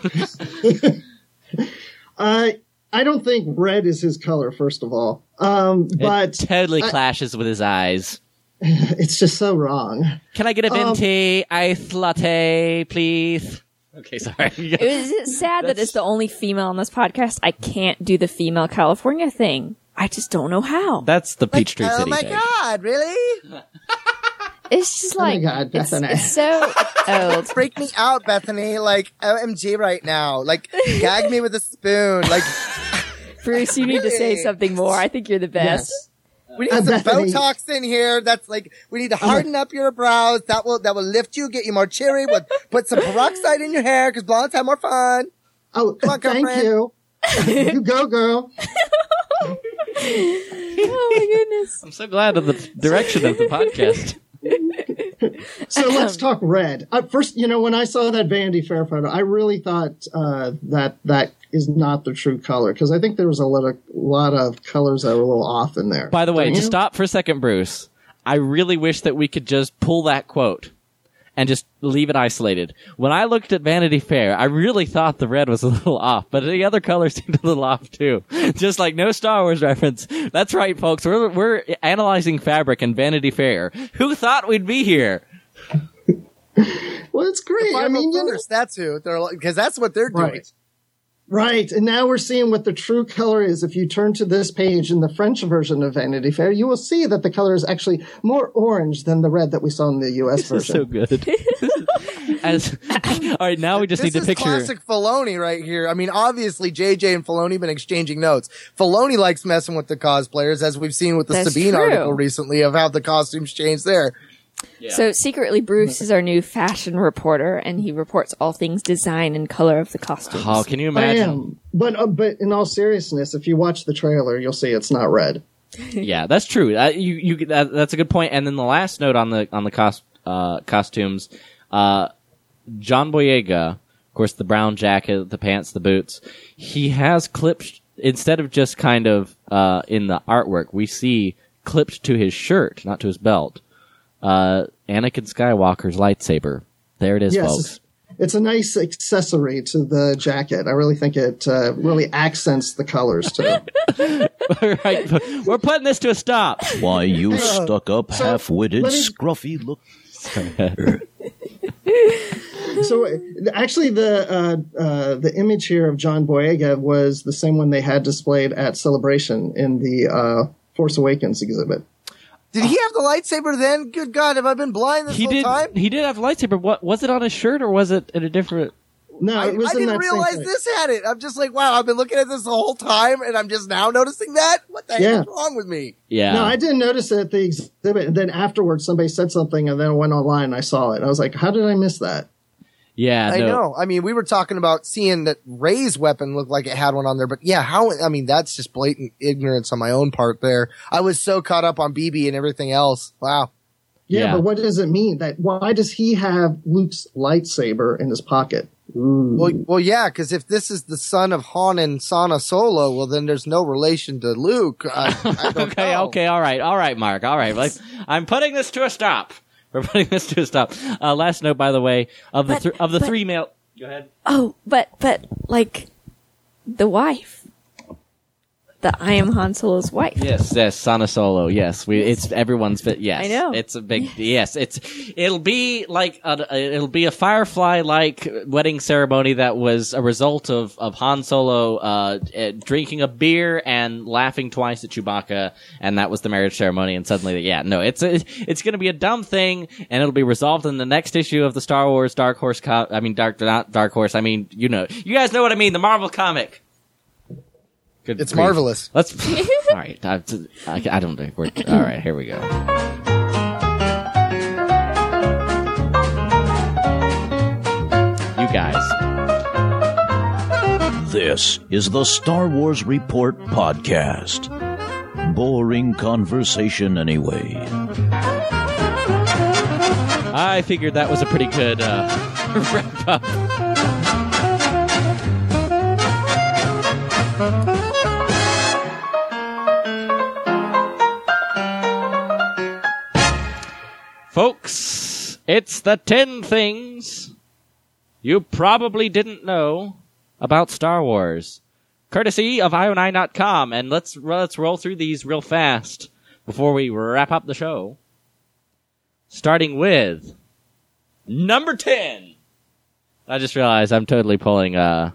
I I don't think red is his color, first of all. Um, but it totally I- clashes with his eyes. it's just so wrong. Can I get a Um, venti ice latte, please? Okay, sorry. It was it's sad that it's the only female on this podcast. I can't do the female California thing. I just don't know how. That's the Peachtree oh City my thing. God, really? It's just Oh my like God, it's, Bethany. it's so old. Freak me out, Bethany. Like, O M G right now. Like, gag me with a spoon. Like, Bruce, you need to say Really? something more. I think you're the best. Yes. we need Uh, some Bethany. Botox in here. That's like, we need to harden up your brows. That will, that will lift you, get you more cheery. We'll put some peroxide in your hair because blondes have more fun. Oh, Come on, thank girlfriend. you. You go, girl. Oh my goodness. I'm so glad of the direction of the podcast. So let's talk red. Uh, first, you know, when I saw that Vanity Fair photo, I really thought uh, that that is not the true color because I think there was a lot of, lot of colors that were a little off in there. By the way, Don't to you? stop for a second, Bruce, I really wish that we could just pull that quote and just leave it isolated. When I looked at Vanity Fair, I really thought the red was a little off, but the other colors seemed a little off too. Just like no Star Wars reference. That's right, folks. We're we're analyzing fabric in Vanity Fair. Who thought we'd be here? Well, it's great. I mean, you know, First, that's who they're like, because that's what they're doing. right. Right, and now we're seeing what the true color is. If you turn to this page in the French version of Vanity Fair, you will see that the color is actually more orange than the red that we saw in the U S This is version. so good. As, all right, now we just This need to is picture. classic Filoni right here. I mean, obviously, J J and Filoni been exchanging notes. Filoni likes messing with the cosplayers, as we've seen with the That's Sabine true. article recently of how the costumes changed there. So secretly, Bruce is our new fashion reporter, and he reports all things design and color of the costumes. Oh, can you I imagine? am. But, uh, but in all seriousness, if you watch the trailer, you'll see it's not red. Yeah, that's true. Uh, you, you, that, that's a good point. And then the last note on the on the cos, uh, costumes, uh, John Boyega, of course, the brown jacket, the pants, the boots. He has clipped instead of just kind of uh, in the artwork. We see clipped to his shirt, not to his belt. Uh, Anakin Skywalker's lightsaber. There it is, Yes, folks. it's a nice accessory to the jacket. I really think it uh, really accents the colors too. Right, we're putting this to a stop. Why, you stuck up, so, half-witted, let me- scruffy look. So uh, actually, the uh, uh, the image here of John Boyega was the same one they had displayed at Celebration in the uh, Force Awakens exhibit. Did he have the lightsaber then? Good God, have I been blind this He whole did. time? He did have a lightsaber. What was it on his shirt, or was it in a different? No, I, it was I in didn't that same realize thing. this had it. I'm just like, wow, I've been looking at this the whole time, and I'm just now noticing that? What the Yeah. heck is wrong with me? Yeah. No, I didn't notice it at the exhibit, and then afterwards somebody said something, and then I went online and I saw it. And I was like, how did I miss that? Yeah, I no. know. I mean, we were talking about seeing that Rey's weapon looked like it had one on there, but yeah, how, I mean, that's just blatant ignorance on my own part there. I was so caught up on B B and everything else. Wow. Yeah, Yeah. but what does it mean? That why does he have Luke's lightsaber in his pocket? Ooh. Well, well, yeah, because if this is the son of Han and Sana Solo, well, then there's no relation to Luke. I, I don't Okay, know. okay, all right, all right, Mark, all right. Like, I'm putting this to a stop. We're putting this to a stop. Uh, last note, by the way, of the But- th- of the but- three male. Go ahead. Oh, but but like the wife, the I am Han Solo's wife. Yes, yes, Sana Solo. Yes, we. It's everyone's. Fit. Yes, I know. It's a big. Yes, it's. It'll be like a, it'll be a Firefly like wedding ceremony that was a result of of Han Solo uh, eh, drinking a beer and laughing twice at Chewbacca, and that was the marriage ceremony. And suddenly, yeah, no, it's a, it's going to be a dumb thing, and it'll be resolved in the next issue of the Star Wars Dark Horse. Co- I mean, Dark not Dark Horse. I mean, you know, you guys know what I mean. The Marvel comic. Good It's grief. marvelous. Let's. All right. I, I, I don't think we're. All right. Here we go. You guys. This is the Star Wars Report podcast. Boring conversation anyway. I figured that was a pretty good uh, wrap up. Folks, it's the ten things you probably didn't know about Star Wars. Courtesy of I O nine dot com, and let's let's roll through these real fast before we wrap up the show. Starting with number ten. I just realized I'm totally pulling uh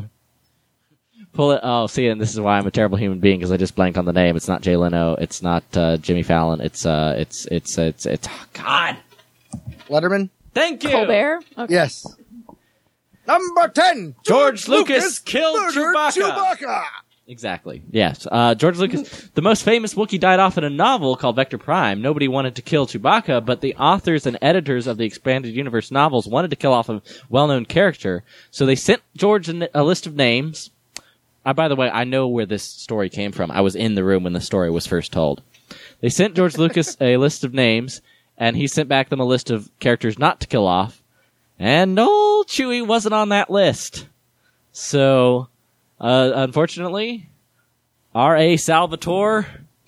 pull it. Oh, see, and this is why I'm a terrible human being, because I just blanked on the name. It's not Jay Leno. It's not uh, Jimmy Fallon. It's uh, it's it's it's it's oh, God. Letterman? Thank you. Colbert. Okay. Yes. Number ten. George Lucas killed murdered Chewbacca. Chewbacca. Exactly. Yes. Uh, George Lucas, the most famous Wookiee, died off in a novel called Vector Prime. Nobody wanted to kill Chewbacca, but the authors and editors of the Expanded Universe novels wanted to kill off a well-known character, so they sent George a, a list of names. Uh, by the way, I know where this story came from. I was in the room when the story was first told. They sent George Lucas a list of names, and he sent back them a list of characters not to kill off, and old Chewie wasn't on that list. So, uh, unfortunately, R A Salvatore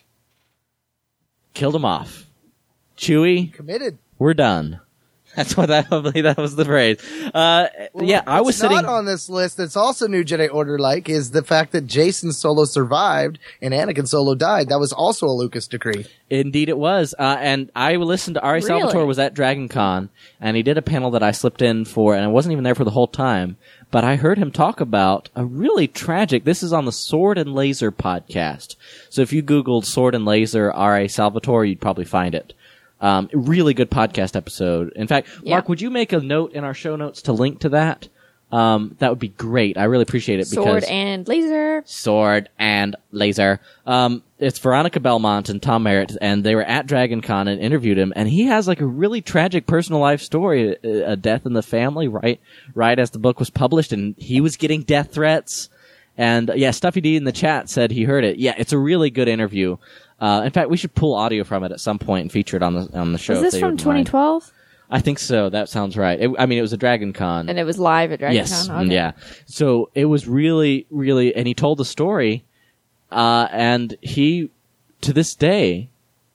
killed him off. Chewie, Committed. we're done. That's what that, I believe that was the phrase. Uh, yeah, I was What's sitting. not on this list that's also New Jedi Order like is the fact that Jason Solo survived and Anakin Solo died. That was also a Lucas decree. Indeed, it was. Uh, and I listened to Ari Really? Salvatore was at Dragon Con, and he did a panel that I slipped in for, and I wasn't even there for the whole time. But I heard him talk about a really tragic. This is on the Sword and Laser podcast. So if you Googled Sword and Laser R A Salvatore, you'd probably find it. Um, really good podcast episode. In fact, Yeah. Mark, would you make a note in our show notes to link to that? Um, that would be great. I really appreciate it Sword because and laser. Sword and Laser. Um, it's Veronica Belmont and Tom Merritt, and they were at Dragon Con and interviewed him, and he has like a really tragic personal life story, a, a death in the family, right, right as the book was published, and he was getting death threats. And yeah, Stuffy D in the chat said he heard it. Yeah, it's a really good interview. Uh, in fact, we should pull audio from it at some point and feature it on the on the show. Was if this they from wouldn't twenty mind. twelve? I think so. That sounds right. It, I mean, it was a Dragon Con. And it was live at Dragon Yes, Con? Okay. yeah. So it was really, really, and he told the story, uh, and he, to this day,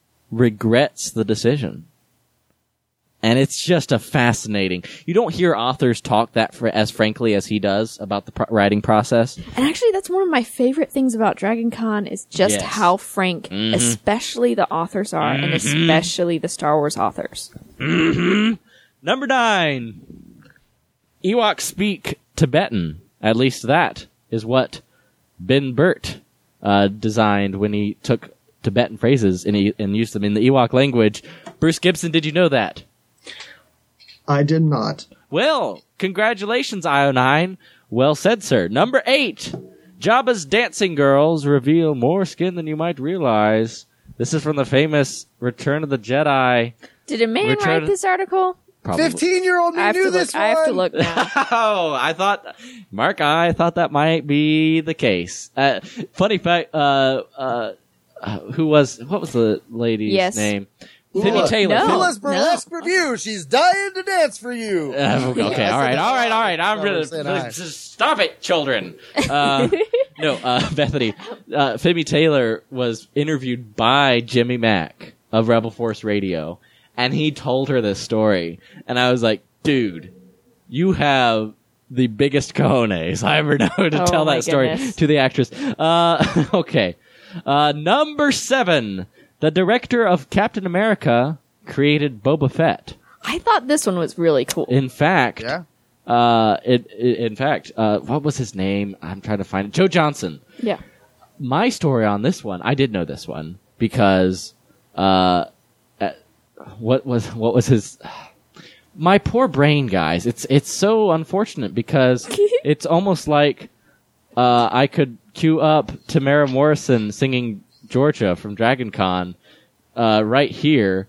regrets the decision. And it's just a fascinating. You don't hear authors talk that fr- as frankly as he does about the pro- writing process. And actually, that's one of my favorite things about Dragon Con is just Yes. how frank, Mhm. especially the authors are, and especially the Star Wars authors. Number nine. Ewoks speak Tibetan. At least that is what Ben Burt uh, designed when he took Tibetan phrases and, he, and used them in the Ewok language. Bruce Gibson, did you know that? I did not. Well, congratulations, I O nine. Well said, sir. Number eight. Jabba's dancing girls reveal more skin than you might realize. This is from the famous Return of the Jedi. Did a man Return- write this article? Probably. fifteen-year-old me I have knew to this look. I have to one. look now. Oh, I thought, Mark, I thought that might be the case. Uh, funny fact, uh, uh, uh, who was, what was the lady's Yes. name? Ula. Phoebe Taylor. No. Ula's burlesque review. She's dying to dance for you. Uh, okay, all right, all right, all right. I'm Oh, really, saying hi. just stop it, children. Uh, no, uh, Bethany, uh, Phoebe Taylor was interviewed by Jimmy Mack of Rebel Force Radio, and he told her this story, and I was like, dude, you have the biggest cojones I ever know to Oh, tell my that story goodness. to the actress. Uh, okay. Uh, number seven, the director of Captain America created Boba Fett. I thought this one was really cool. In fact, Yeah. uh, it, it, in fact, uh, what was his name? I'm trying to find it. Joe Johnson. Yeah. My story on this one, I did know this one because, uh, uh, what was, what was his, my poor brain, guys. It's, it's so unfortunate because it's almost like, uh, I could cue up Tamara Morrison singing Georgia from Dragon Con, uh, right here.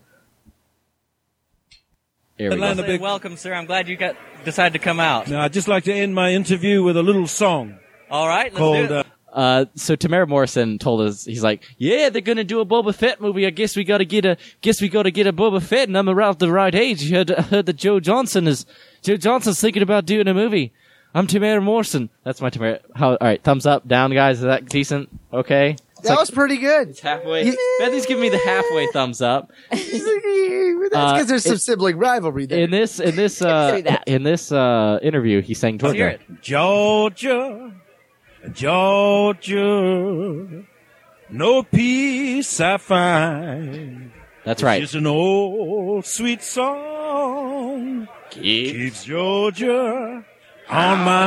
There we go. Atlanta big- Welcome, sir. I'm glad you got decided to come out. Now, I'd just like to end my interview with a little song All right, let's called do it. uh, Uh, so Tamara Morrison told us, he's like, yeah, they're gonna do a Boba Fett movie. I guess we gotta get a, guess we gotta get a Boba Fett, and I'm around the right age. You heard, I heard that Joe Johnson is, Joe Johnson's thinking about doing a movie. I'm Tamara Morrison. That's my Tamara. How, alright, thumbs up, down, guys. Is that decent? Okay? It's That like- was pretty good. it's halfway. Yeah. Bethy's giving me the halfway thumbs up. That's because there's some it- sibling rivalry there. In this, in this, uh, Say that. in this, uh, interview, he sang Let's hear Georgia. it. Georgia, Georgia, no peace I find. That's right. It's an old sweet song. Keep- Keeps Georgia on my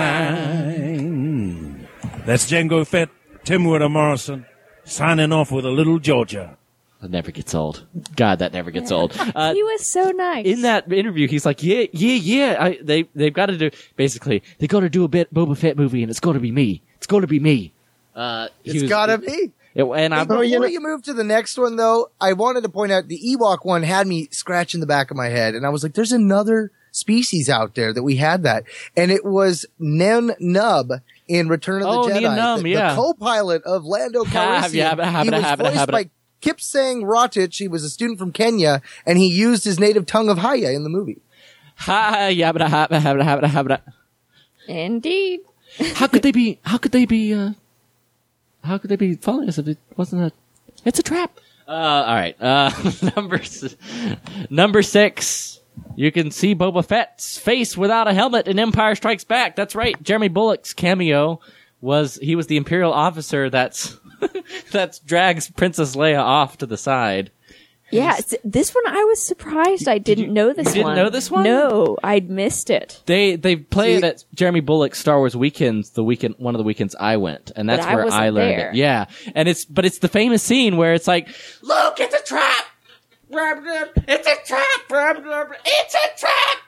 mind. That's Django Fett, Tim Wood Morrison, signing off with a little Georgia. That never gets old. God, that never gets old. Uh, He was so nice. in that interview, he's like, yeah, yeah, yeah. I, they, they've got to do, basically, they got to do a bit Boba Fett movie, and it's got to be me. It's got to be me. Uh, he It's was- gotta be. It, and Hey, I'm, before you you, know- move to the next one, though, I wanted to point out the Ewok one had me scratching the back of my head, and I was like, "There's another species out there that we had that," and it was Nen Nub in Return of the Oh, Jedi, Nien Nunb, the, yeah. the co-pilot of Lando Have- Calrissian. yeah, habba- habba- he was habba- voiced habba- by Kip Sang Rotich. He was a student from Kenya, and he used his native tongue of Haya in the movie. ha, yabba, habba, habba, habba, habba. Indeed. How could they be, how could they be, uh, how could they be following us if it wasn't a, it's a trap. Uh, alright, uh, number, s- number six. You can see Boba Fett's face without a helmet in Empire Strikes Back. That's right. Jeremy Bullock's cameo was, he was the Imperial officer that's, that's drags Princess Leia off to the side. Yeah, it's- this one I was surprised I didn't you- know this you didn't one. know this one? No, I'd missed it. They they play it See- at Jeremy Bullock's Star Wars weekends. The weekend, one of the weekends I went, and that's But I where wasn't I learned there. it. Yeah, and it's but it's the famous scene where it's like, look, it's a trap. It's a trap. It's a trap.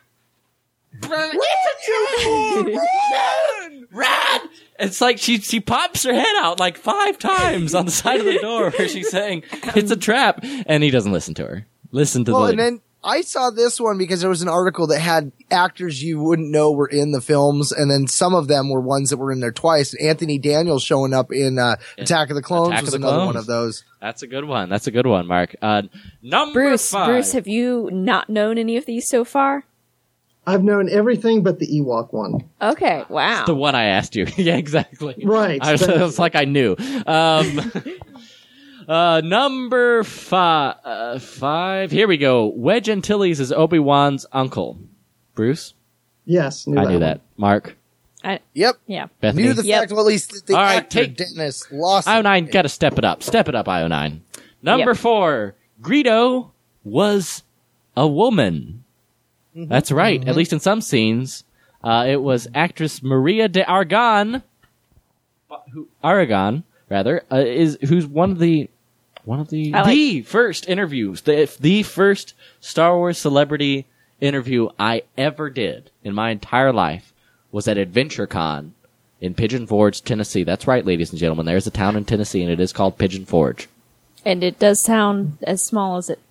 It's a trap. Run! Run! It's like she she pops her head out like five times on the side of the door where she's saying it's a trap, and he doesn't listen to her. Listen to Well, the and then I saw this one because there was an article that had actors you wouldn't know were in the films, and then some of them were ones that were in there twice. Anthony Daniels showing up in uh, Attack of the Clones Attack of was the another Clones. one of those. That's a good one. That's a good one, Mark. Uh, number Bruce, five. Bruce, have you not known any of these so far? I've known everything but the Ewok one. Okay, wow. The one I asked you. Yeah, exactly. Right. I was, it was like I knew. Um, uh, number five, uh, five. Here we go. Wedge Antilles is Obi-Wan's uncle. Bruce? Yes, knew I knew one. that. Mark? I, Yep. yeah. Bethany? Knew the Yep. fact, well, at least the All right, actor take- Dennis lost. I O nine, gotta step it up. Step it up, I O nine. Number Yep. four. Greedo was a woman. That's right. At least in some scenes. Uh, it was actress Maria de Aragon, who, Aragon, rather, uh, is, who's one of the, one of the, I like- the first interviews, the, the first Star Wars celebrity interview I ever did in my entire life was at AdventureCon in Pigeon Forge, Tennessee. That's right, ladies and gentlemen. There's a town in Tennessee, and it is called Pigeon Forge. And it does sound as small as it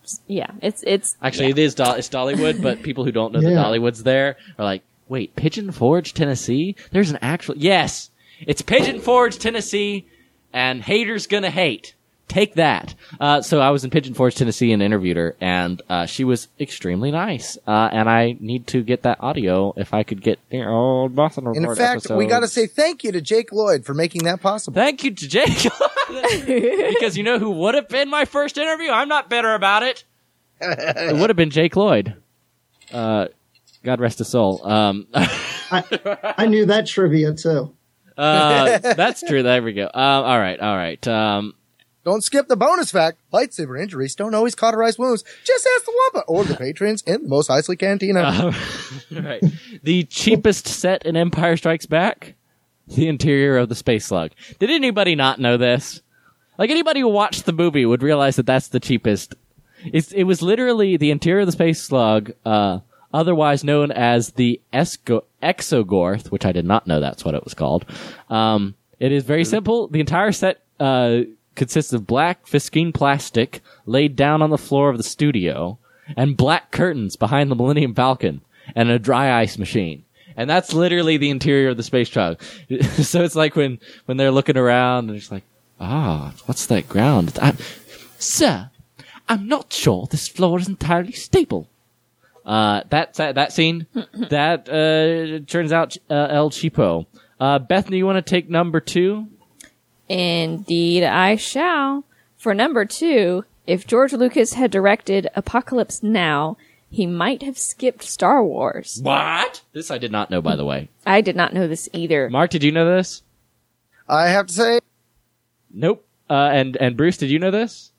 Yeah, it's it's Actually, yeah. it is Do- it's Dollywood, but people who don't know Yeah. that Dollywood's there are like, wait, Pigeon Forge, Tennessee? There's an actual... Yes! It's Pigeon Forge, Tennessee, and haters gonna hate. Take that. Uh, so I was in Pigeon Forge, Tennessee, and interviewed her, and uh, she was extremely nice. Uh, and I need to get that audio if I could get the old Boston Report And in fact, episode. we got to say thank you to Jake Lloyd for making that possible. Thank you to Jake. Because you know who would have been my first interview? I'm not bitter about it. It would have been Jake Lloyd. Uh, God rest his soul. Um, I, I knew that trivia too. uh, that's true. There we go. Um, all right, all right. Um, Don't skip the bonus fact. Lightsaber injuries don't always cauterize wounds. Just ask the Wampa or the patrons in the Mos Eisley Cantina. uh, right. The cheapest set in Empire Strikes Back? The interior of the Space Slug. Did anybody not know this? Like, anybody who watched the movie would realize that that's the cheapest. It's, it was literally the interior of the Space Slug, uh, otherwise known as the Esco- Exogorth, which I did not know that's what it was called. Um, it is very simple. The entire set, uh, consists of black Fiskine plastic laid down on the floor of the studio and black curtains behind the Millennium Falcon and a dry ice machine. And that's literally the interior of the space truck. So it's like when, when they're looking around and it's like, ah, oh, what's that ground? I'm, Sir, I'm not sure this floor is entirely stable. Uh, that, that, that scene, that, uh, turns out, uh, El Cheapo. Uh, Bethany, you want to take number two? Indeed, I shall. For number two, if George Lucas had directed Apocalypse Now, he might have skipped Star Wars. What? This I did not know, by the way. I did not know this either. Mark, did you know this? I have to say, Nope. Uh, and, and Bruce, did you know this?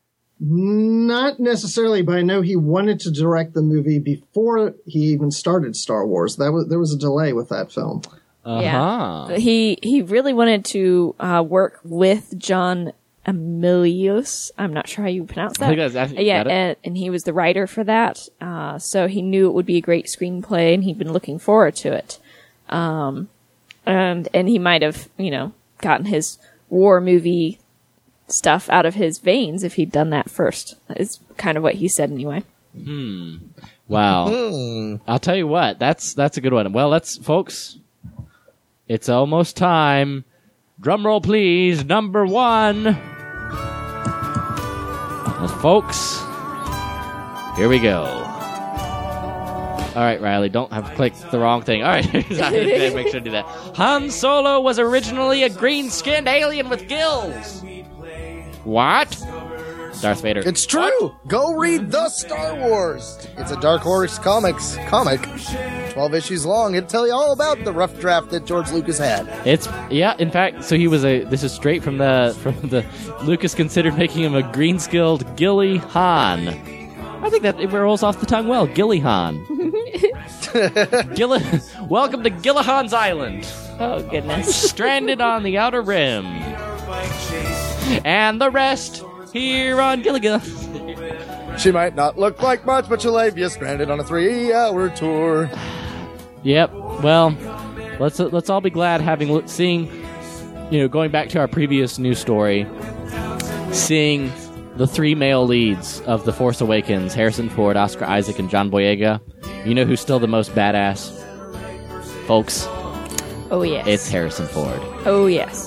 Not necessarily, but I know he wanted to direct the movie before he even started Star Wars. That was there was a delay with that film. Uh-huh. Yeah. He he really wanted to uh, work with John Emilius. I'm not sure how you pronounce that. I think that's- I think you yeah, got it. and, and he was the writer for that. Uh, so he knew it would be a great screenplay, and he'd been looking forward to it. Um, and and he might have, you know, gotten his war movie stuff out of his veins if he'd done that first. Is kind of what he said anyway. Hmm. Wow. hmm. I'll tell you what. That's that's a good one. Well, let's, folks. It's almost time. Drum roll, please. Number one. Well, folks, here we go. All right, Riley, don't have clicked the wrong thing. All right, make sure to do that. Han Solo was originally a green-skinned alien with gills. What? Darth Vader. It's true. What? Go read The Star Wars. It's a Dark Horse Comics comic, twelve issues long. It'll tell you all about the rough draft that George Lucas had. It's yeah. In fact, so he was a. This is straight from the from the. Lucas considered making him a green-skilled Gilly Han. I think that it rolls off the tongue well. Gilly Han. Gilla, welcome to Gillihan's Island. Oh goodness! Stranded on the outer rim, and the rest here on Gilligan. She might not look like much, but she'll leave you stranded on a three-hour tour. Yep. Well, let's let's all be glad having seeing, you know, going back to our previous news story, seeing the three male leads of The Force Awakens: Harrison Ford, Oscar Isaac, and John Boyega. You know who's still the most badass, folks? Oh yes, It's Harrison Ford. Oh yes.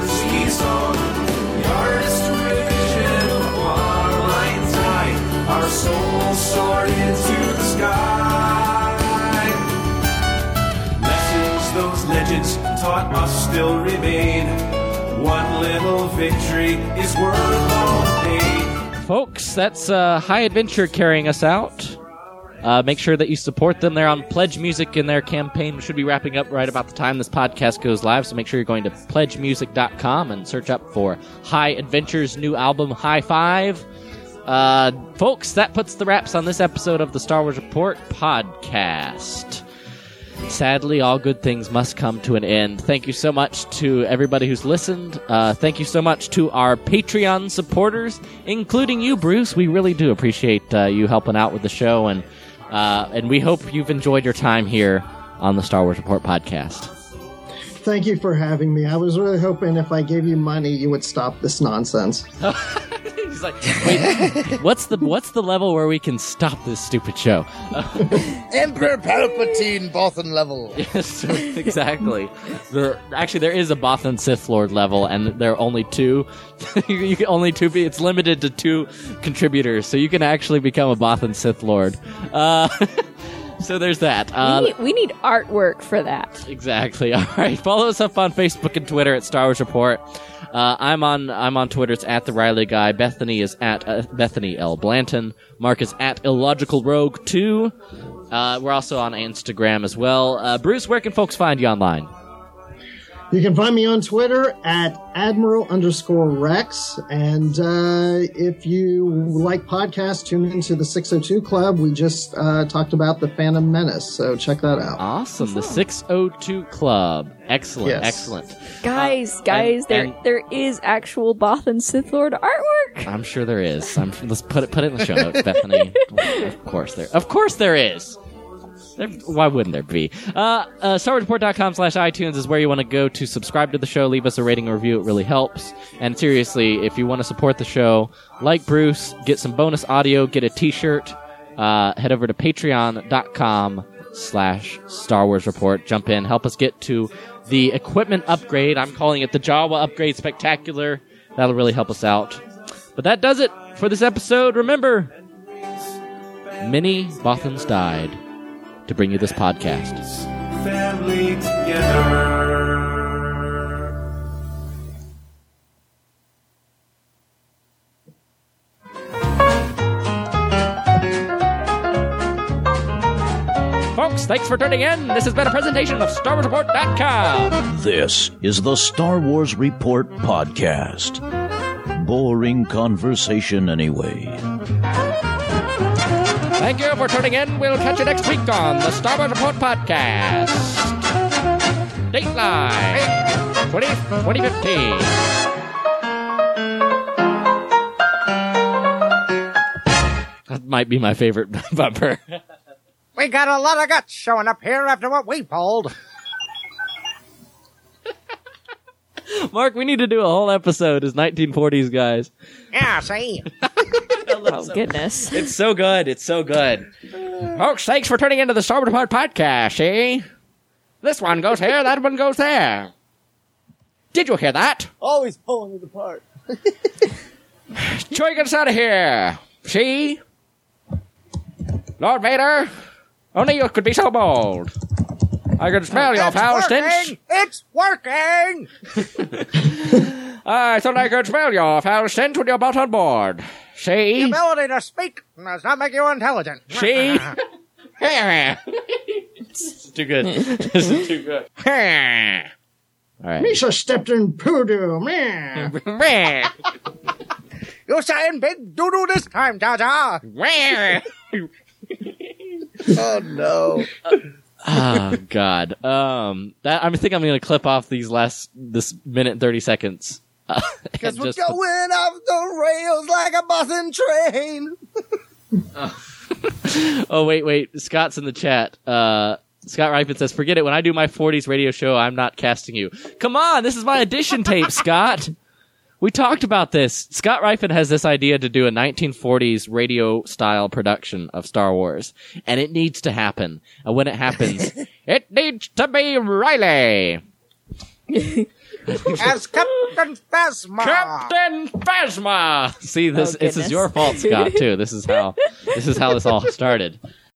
Our souls soared into the sky. Lessons those legends taught us still remain. One little victory is worth all the pain. Folks, that's uh, High Adventure carrying us out. Uh, make sure that you support them. They're on Pledge Music, and their campaign should be wrapping up right about the time this podcast goes live, so make sure you're going to pledge music dot com and search up for High Adventure's new album, High Five. Uh, folks, that puts the wraps on this episode of the Star Wars Report podcast. Sadly, all good things must come to an end. Thank you so much to everybody who's listened. Uh, thank you so much to our Patreon supporters, including you, Bruce. We really do appreciate uh, you helping out with the show, and uh, and we hope you've enjoyed your time here on the Star Wars Report podcast. Thank you for having me. I was really hoping if I gave you money, you would stop this nonsense. He's like, wait, what's the what's the level where we can stop this stupid show? Emperor Palpatine Bothan level. Yes, exactly. There, actually, there is a Bothan Sith Lord level, and there are only two. you, you can only two be. It's limited to two contributors, so you can actually become a Bothan Sith Lord. Uh, so there's that. Uh, we, need, we need artwork for that. Exactly. All right. Follow us up on Facebook and Twitter at Star Wars Report. Uh, I'm on I'm on Twitter. It's at the Riley Guy. Bethany is at uh, Bethany L Blanton. Mark is at Illogical Rogue two. Uh, we're also on Instagram as well. Uh, Bruce, where can folks find you online? You can find me on Twitter at Admiral underscore Rex. And uh, if you like podcasts, tune into the six oh two Club. We just uh, talked about the Phantom Menace, so check that out. Awesome. The six oh two Club. Excellent, Yes. excellent. Guys, Uh, guys, and- there and- there is actual Bothan Sith Lord artwork. I'm sure there is. I'm, let's put it put it in the show notes, Bethany. Of course there. Of course there is. There, why wouldn't there be? Uh, uh, Star Wars Report dot com slash iTunes is where you want to go to subscribe to the show. Leave us a rating and review. It really helps. And seriously, if you want to support the show, like Bruce, get some bonus audio, get a t-shirt, uh, head over to patreon.com slash Star Wars Report. Jump in. Help us get to the equipment upgrade. I'm calling it the Jawa Upgrade Spectacular. That'll really help us out. But that does it for this episode. Remember, many Bothans died to bring you this podcast. Family together. Folks, thanks for tuning in. This has been a presentation of Star Wars Report dot com. This is the Star Wars Report Podcast. Boring conversation anyway. Thank you for tuning in. We'll catch you next week on the Star Wars Report Podcast. Dateline twenty fifteen. That might be my favorite bumper. We got a lot of guts showing up here after what we pulled. Mark, we need to do a whole episode as nineteen forties guys. Yeah, see? Oh, goodness. It's so good. It's so good. Folks, thanks for tuning into the Star Wars Report Podcast, see? This one goes here, that one goes there. Did you hear that? Always pulling it apart. Troy, get us out of here. See? Lord Vader, only you could be so bold. I can smell your It's foul working! stench. It's working! I thought I could smell your foul stench when you're both on board. The See? ability to speak does not make you intelligent. See? This is too good. This is too good. All right. Misha stepped in poodoo. Meh. You saying big doo-doo this time, Jar Jar? Oh no. Oh God. Um, that I think I'm going to clip off these last this minute and thirty seconds. Uh, Because and we're just- going off the rails like a Boston train. Oh wait, wait. Scott's in the chat. Uh, Scott Ripen says, "Forget it. When I do my forties radio show, I'm not casting you." Come on, this is my audition tape, Scott. We talked about this. Scott Rifen has this idea to do a nineteen forties radio style production of Star Wars, and it needs to happen. And when it happens, it needs to be Riley. As Captain Phasma! Captain Phasma. See, this Oh, this is goodness. your fault, Scott. Too. This is how this is how this all started.